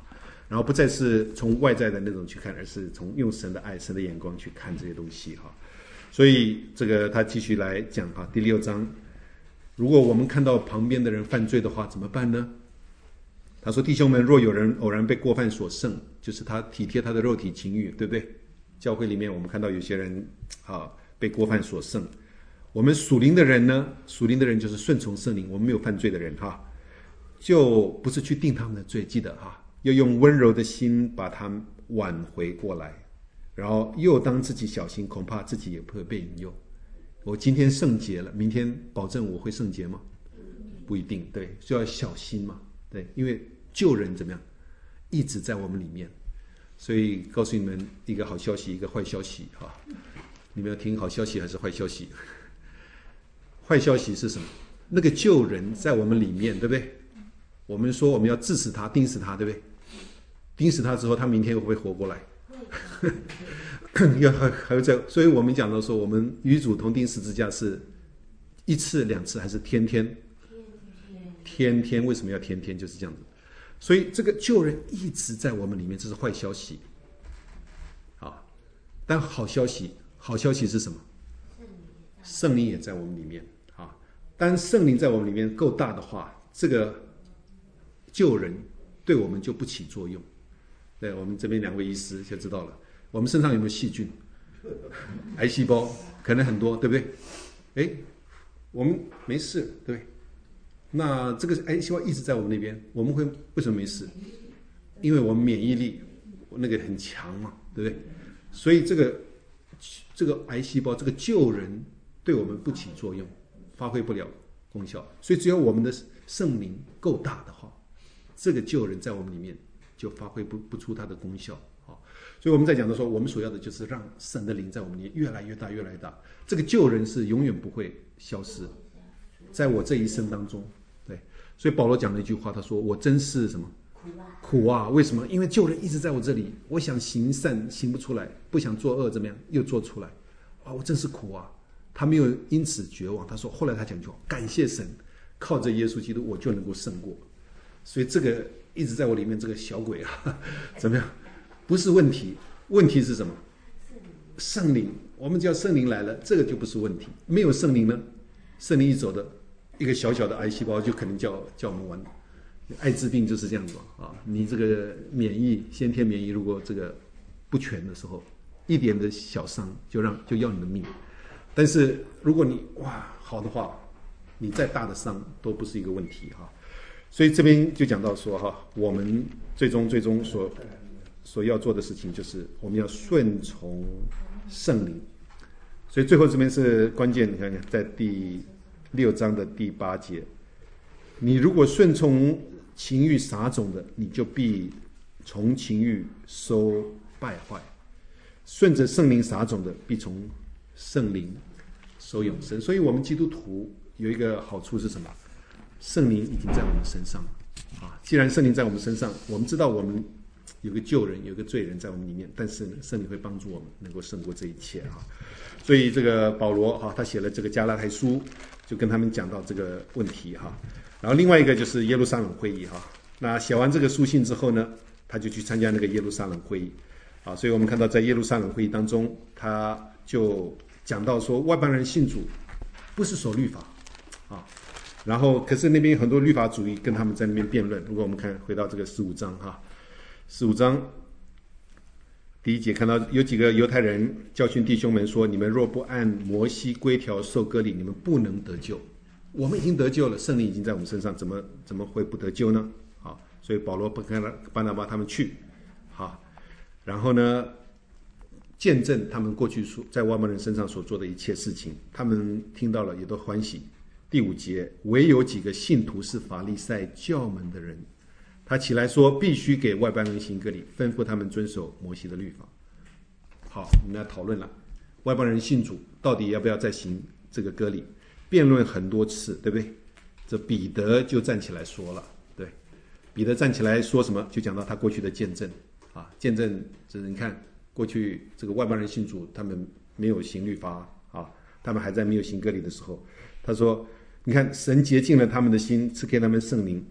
然后不再是从外在的那种去看，而是从用神的爱、神的眼光去看这些东西哈。所以这个他继续来讲哈，第六章，如果我们看到旁边的人犯罪的话，怎么办呢？他说：“弟兄们，若有人偶然被过犯所胜，就是他体贴他的肉体情欲，对不对？教会里面我们看到有些人啊被过犯所胜，我们属灵的人呢，属灵的人就是顺从圣灵，我们没有犯罪的人哈，就不是去定他们的罪，记得哈，要用温柔的心把他们挽回过来，然后又当自己小心，恐怕自己也不会被引诱。我今天圣洁了，明天保证我会圣洁吗？不一定，对，就要小心嘛，对，因为救人怎么样，一直在我们里面。所以告诉你们一个好消息，一个坏消息哈。你们要听好消息还是坏消息？坏消息是什么？那个救人在我们里面，对不对？我们说我们要治死他，钉死他，对不对？钉死他之后，他明天会不会活过来？要还还有在，所以我们讲到说，我们与主同钉十字架是一次、两次还是天天？天天。为什么要天天？就是这样子。所以这个救人一直在我们里面，这是坏消息。好，但好消息，好消息是什么？圣灵也在我们里面。啊，当圣灵在我们里面够大的话，这个救人对我们就不起作用。对，我们这边两位医师就知道了，我们身上有没有细菌、癌细胞？可能很多，对不对？哎，我们没事，对不对？那这个癌细胞一直在我们那边，我们会为什么没事？因为我们免疫力那个很强嘛，对不对？所以这个这个癌细胞这个救人对我们不起作用，发挥不了功效。所以只要我们的圣灵够大的话，这个救人在我们里面就发挥不不出它的功效。好，所以我们在讲的说，我们所要的就是让神的灵在我们里面越来越大，越来越大。这个救人是永远不会消失，在我这一生当中。对，所以保罗讲了一句话，他说：“我真是什么苦啊？苦啊！为什么？因为救人一直在我这里，我想行善行不出来，不想做恶怎么样又做出来，啊，我真是苦啊！”他没有因此绝望，他说：“后来他讲究，感谢神，靠着耶稣基督，我就能够胜过。”所以这个一直在我里面，这个小鬼啊，怎么样？不是问题，问题是什么？圣灵。我们只要圣灵来了，这个就不是问题。没有圣灵呢，圣灵一走的。一个小小的癌细胞就可能叫叫我们完了，艾滋病就是这样子啊！你这个免疫先天免疫如果这个不全的时候，一点的小伤就让就要你的命。但是如果你哇好的话，你再大的伤都不是一个问题哈。所以这边就讲到说哈，我们最终最终所所要做的事情就是我们要顺从圣灵。所以最后这边是关键，你看看在第六章的第八节，你如果顺从情欲撒种的，你就必从情欲收败坏；顺着圣灵撒种的，必从圣灵收永生。所以我们基督徒有一个好处是什么？圣灵已经在我们身上啊！既然圣灵在我们身上，我们知道我们有个救人，有个罪人在我们里面，但是呢，圣灵会帮助我们能够胜过这一切啊！所以这个保罗啊，他写了这个加拉太书，就跟他们讲到这个问题哈。然后另外一个就是耶路撒冷会议哈。那写完这个书信之后呢，他就去参加那个耶路撒冷会议啊。所以我们看到在耶路撒冷会议当中，他就讲到说，外邦人信主不是守律法啊。然后可是那边很多律法主义跟他们在那边辩论。如果我们看回到这个十五章哈，十五章。第一节看到有几个犹太人教训弟兄们说：“你们若不按摩西规条受割礼，你们不能得救。我们已经得救了，圣灵已经在我们身上，怎么怎么会不得救呢？”好，所以保罗不跟巴拿巴他们去，好，然后呢，见证他们过去所在外邦人身上所做的一切事情，他们听到了也都欢喜。第五节，唯有几个信徒是法利赛教门的人。他起来说，必须给外邦人行割礼，吩咐他们遵守摩西的律法。好，我们来讨论了，外邦人信主到底要不要再行这个割礼？辩论很多次，对不对？这彼得就站起来说了，对，彼得站起来说什么？就讲到他过去的见证啊，见证就是你看过去这个外邦人信主，他们没有行律法啊，他们还在没有行割礼的时候，他说，你看神洁净了他们的心，赐给他们圣灵。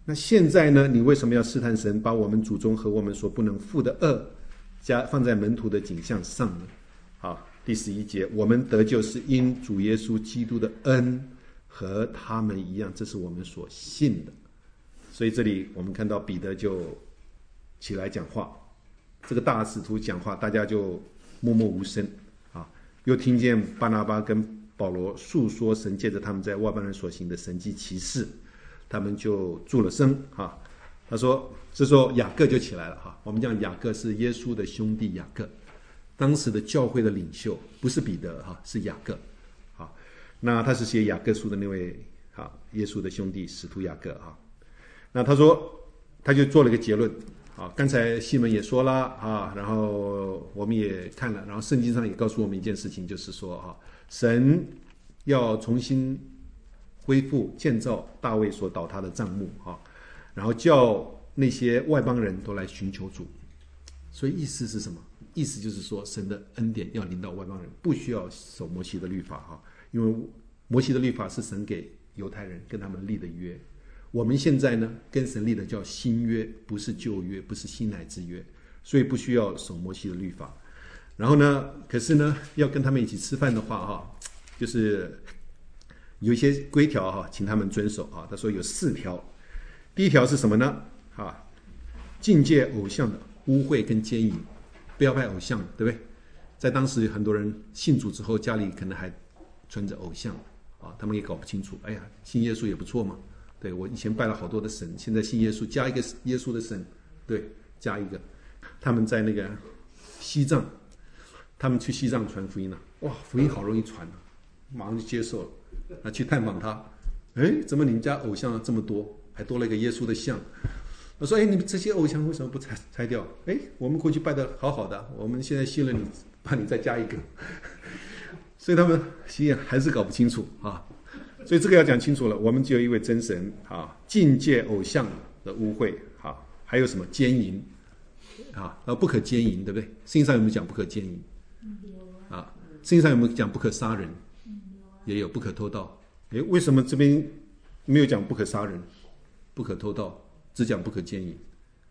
那现在呢，你为什么要试探神，把我们祖宗和我们所不能负的恶加放在门徒的景象上呢？好，第十一节，我们得救是因主耶稣基督的恩，和他们一样，这是我们所信的。所以这里我们看到彼得就起来讲话，这个大使徒讲话，大家就默默无声啊。又听见巴拿巴跟保罗述说神借着他们在外邦人所行的神迹奇事，他们就住了声啊。他说，这时候雅各就起来了哈。我们讲雅各是耶稣的兄弟雅各，当时的教会的领袖不是彼得哈，是雅各。好，那他是写雅各书的那位啊，耶稣的兄弟使徒雅各哈。那他说，他就做了一个结论啊。刚才西门也说了啊，然后我们也看了，然后圣经上也告诉我们一件事情，就是说啊，神要重新恢复建造大卫所倒塌的帐幕啊，然后叫那些外邦人都来寻求主。所以意思是什么？意思就是说，神的恩典要临到外邦人，不需要守摩西的律法哈，因为摩西的律法是神给犹太人跟他们立的约。我们现在呢，跟神立的叫新约，不是旧约，不是西乃之约，所以不需要守摩西的律法。然后呢，可是呢，要跟他们一起吃饭的话哈，就是有一些规条哈，请他们遵守啊。他说有四条，第一条是什么呢？啊，禁戒偶像的污秽跟奸淫，不要拜偶像，对不对？在当时很多人信主之后，家里可能还存着偶像啊，他们也搞不清楚。哎呀，信耶稣也不错嘛。对，我以前拜了好多的神，现在信耶稣加一个耶稣的神，对，加一个。他们在那个西藏，他们去西藏传福音了，哇，福音好容易传啊，马上就接受了。那去探访他，哎，怎么你们家偶像这么多，还多了一个耶稣的像？我说，哎，你们这些偶像为什么不拆拆掉？哎，我们过去拜的好好的，我们现在信了你，怕你再加一个。所以他们西藏还是搞不清楚啊。所以这个要讲清楚了，我们只有一位真神啊，禁戒偶像的污秽啊，还有什么奸淫啊，呃，不可奸淫，对不对？圣经上有没有讲不可奸淫？啊，圣经上有没有讲不可杀人？也有不可偷盗。诶，为什么这边没有讲不可杀人、不可偷盗，只讲不可奸淫？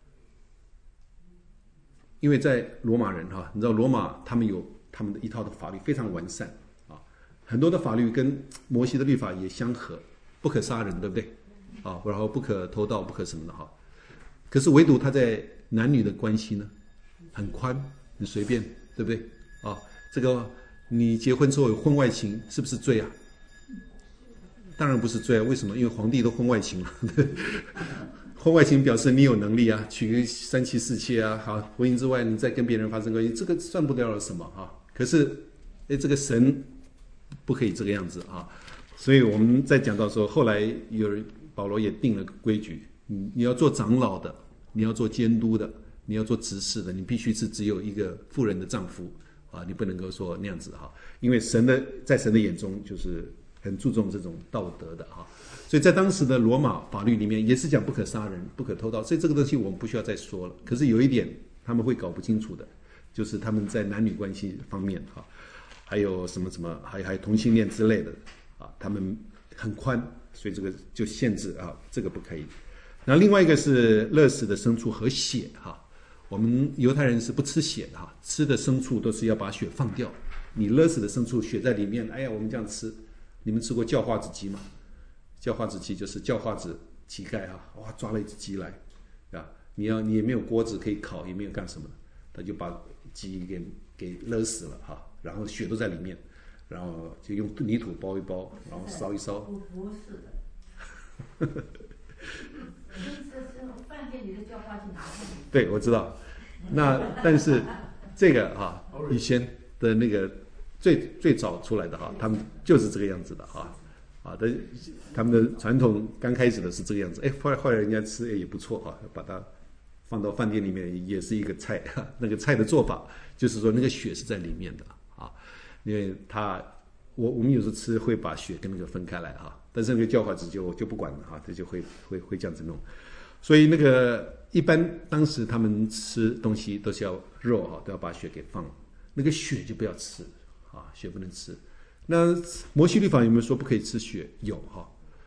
因为在罗马人哈，你知道罗马他们有他们的一套的法律非常完善。很多的法律跟摩西的律法也相合，不可杀人，对不对？啊，然后不可偷盗，不可什么的哈。可是唯独他在男女的关系呢，很宽，很随便，对不对？啊，这个你结婚之后有婚外情，是不是罪啊？当然不是罪啊，为什么？因为皇帝都婚外情了。婚外情表示你有能力啊，娶个三妻四妾啊，好，婚姻之外你再跟别人发生关系，这个算不了什么啊。可是，哎，这个神不可以这个样子啊，所以我们在讲到说，后来有人保罗也定了规矩，你你要做长老的，你要做监督的，你要做执事的，你必须是只有一个妇人的丈夫啊，你不能够说那样子哈，因为神的在神的眼中就是很注重这种道德的哈，所以在当时的罗马法律里面也是讲不可杀人、不可偷盗，所以这个东西我们不需要再说了。可是有一点他们会搞不清楚的，就是他们在男女关系方面哈。还有什么什么，还还有同性恋之类的啊，他们很宽，所以这个就限制啊，这个不可以。那另外一个是勒死的牲畜和血哈，我们犹太人是不吃血的哈，吃的牲畜都是要把血放掉。你勒死的牲畜血在里面，哎呀，我们这样吃。你们吃过叫化子鸡吗？叫化子鸡就是叫化子乞丐哈，哇，抓了一只鸡来啊，你要你也没有锅子可以烤，也没有干什么，他就把鸡给给勒死了哈。然后血都在里面，然后就用泥土包一包，然后烧一烧。 不不是的，是是饭店里的叫花鸡拿上去。 对，我知道。那但是这个哈、啊，以前的那个最最早出来的哈、啊，他们就是这个样子的哈，啊的他们的传统刚开始的是这个样子，哎，后来后来人家吃哎也不错哈，把它放到饭店里面也是一个菜，那个菜的做法就是说那个血是在里面的。啊，因为他我我们有时候吃会把血跟那个分开来哈，但是那个叫化子就就不管了哈，他就会会会这样子弄，所以那个一般当时他们吃东西都是要肉哈，都要把血给放，那个血就不要吃啊，血不能吃。那摩西律法有没有说不可以吃血？有哈，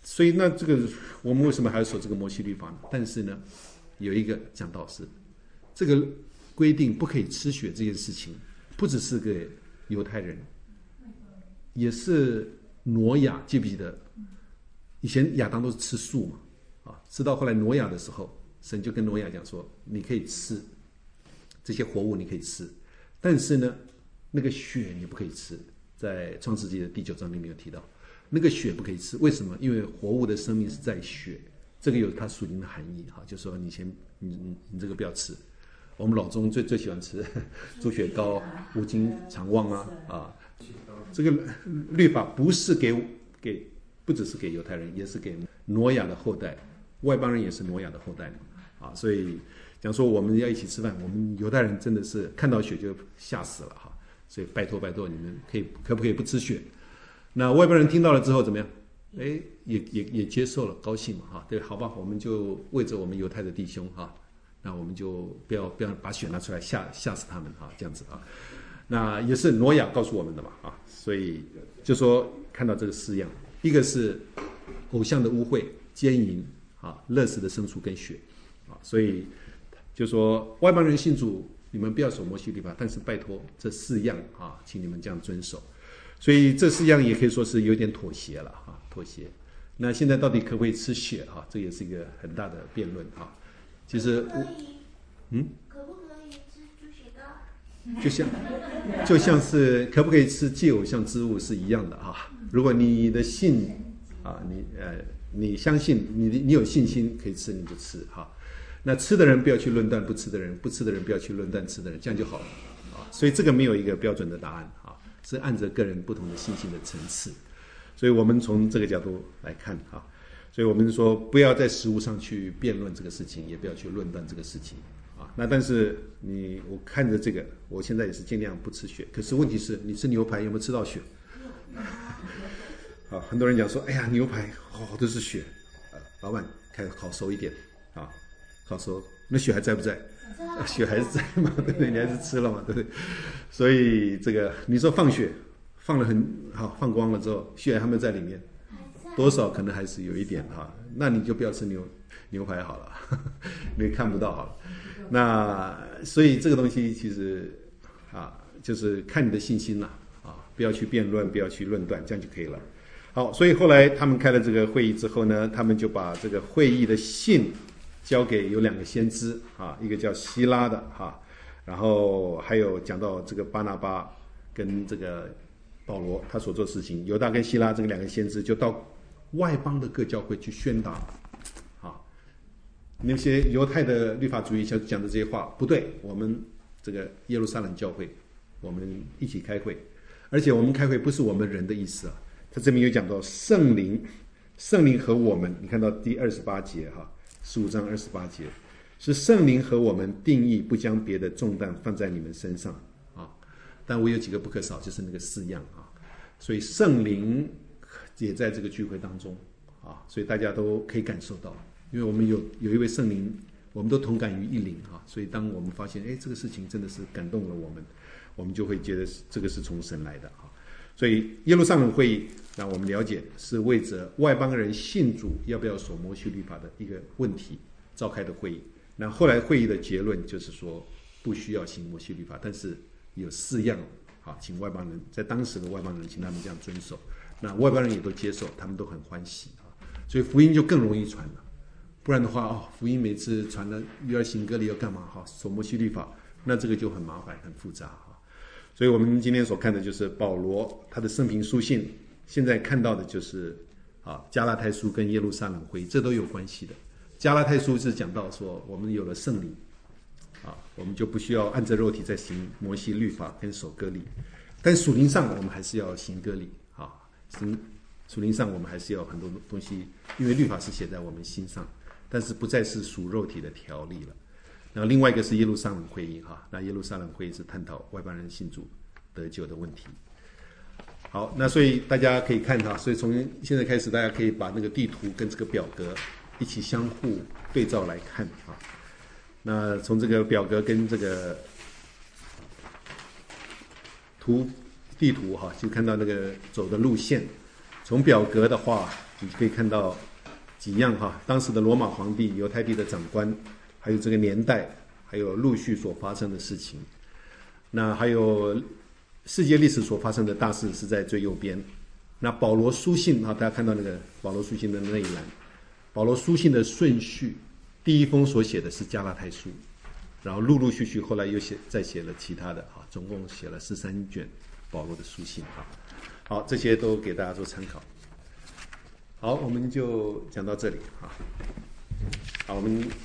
所以那这个我们为什么还要守这个摩西律法呢？但是呢，有一个讲到是这个规定不可以吃血这件事情，不只是给犹太人，也是挪亚，记不记得？以前亚当都是吃素嘛，啊，吃到后来挪亚的时候，神就跟挪亚讲说，你可以吃这些活物，你可以吃，但是呢，那个血你不可以吃。在创世纪的第九章里面有提到，那个血不可以吃，为什么？因为活物的生命是在血，这个有它属灵的含义哈，就说你先你你你这个不要吃。我们老中最最喜欢吃猪血糕、五斤肠旺啊啊，这个律法不是给给不只是给犹太人，也是给挪亚的后代，外邦人也是挪亚的后代嘛啊，所以讲说我们要一起吃饭，我们犹太人真的是看到血就吓死了哈。所以拜托拜托，你们可以可不可以不吃血？那外边人听到了之后怎么样？哎，也也也接受了，高兴嘛哈。对，好吧，我们就为着我们犹太的弟兄哈，那我们就不要不要把血拿出来吓吓死他们哈，这样子啊。那也是挪亚告诉我们的嘛啊，所以就说看到这个四样，一个是偶像的污秽、奸淫啊、勒死的牲畜跟血啊，所以就说外邦人信主。你们不要守摩西律法，但是拜托这四样啊，请你们这样遵守。所以这四样也可以说是有点妥协了啊，妥协。那现在到底可不可以吃血哈、啊？这也是一个很大的辩论哈。其实， 可以， 嗯， 可不可以吃猪血糕？ 就像就像是可不可以吃祭偶像之物是一样的哈。如果你的信啊，你呃你相信你你有信心可以吃你就吃哈。那吃的人不要去论断不吃的人，不吃的人不要去论断吃的人，这样就好了啊。所以这个没有一个标准的答案啊，是按照个人不同的信心的层次。所以我们从这个角度来看啊，所以我们说不要在食物上去辩论这个事情，也不要去论断这个事情啊。那但是你我看着这个，我现在也是尽量不吃血。可是问题是，你吃牛排有没有吃到血？啊，很多人讲说，哎呀，牛排好、哦、都是血，呃，老板开烤熟一点啊。烤熟，那血还在不在？血还是在嘛，对不对？你还是吃了嘛，对不对？所以这个你说放血，放了很好，放光了之后，血还没有在里面，多少可能还是有一点哈。那你就不要吃牛牛排好了，你看不到好了。那所以这个东西其实啊，就是看你的信心啦啊，不要去辩论，不要去论断，这样就可以了。好，所以后来他们开了这个会议之后呢，他们就把这个会议的信交给有两个先知啊，一个叫希拉的哈，然后还有讲到这个巴拿巴跟这个保罗他所做的事情，犹大跟希拉这个两个先知就到外邦的各教会去宣达啊，那些犹太的律法主义讲的这些话不对，我们这个耶路撒冷教会我们一起开会，而且我们开会不是我们人的意思啊，他这边有讲到圣灵，圣灵和我们，你看到第二十八节哈。十五章二十八节，是圣灵和我们定义不将别的重担放在你们身上啊，但我有几个不可少，就是那个四样啊，所以圣灵也在这个聚会当中啊，所以大家都可以感受到，因为我们有有一位圣灵，我们都同感于一灵啊，所以当我们发现哎这个事情真的是感动了我们，我们就会觉得这个是从神来的啊，所以耶路撒冷会议让我们了解是为着外邦人信主要不要守摩西律法的一个问题召开的会议。那后来会议的结论就是说不需要行摩西律法，但是有四样啊，请外邦人在当时的外邦人请他们这样遵守，那外邦人也都接受，他们都很欢喜啊，所以福音就更容易传了。不然的话哦，福音每次传了又要行割礼要干嘛哈，守摩西律法，那这个就很麻烦很复杂啊。所以我们今天所看的就是保罗他的生平书信。现在看到的就是啊，加拉太书跟耶路撒冷会议，这都有关系的。加拉太书是讲到说，我们有了圣灵啊，我们就不需要按着肉体在行摩西律法跟守割礼，但属灵上我们还是要行割礼啊，行属灵上我们还是要很多东西，因为律法是写在我们心上，但是不再是属肉体的条例了。然后另外一个是耶路撒冷会议哈，那耶路撒冷会议是探讨外邦人信主得救的问题。好，那所以大家可以看哈，所以从现在开始，大家可以把那个地图跟这个表格一起相互对照来看啊。那从这个表格跟这个图地图哈，就看到那个走的路线。 从表格的话，你可以看到几样哈，当时的罗马皇帝、犹太地的长官，还有这个年代，还有陆续所发生的事情。那还有世界历史所发生的大事是在最右边。那保罗书信啊，大家看到那个保罗书信的那一栏，保罗书信的顺序，第一封所写的是加拉太书，然后陆陆续续后来又写再写了其他的啊，总共写了十三卷保罗的书信啊。好，这些都给大家做参考。好，我们就讲到这里啊。好，我们。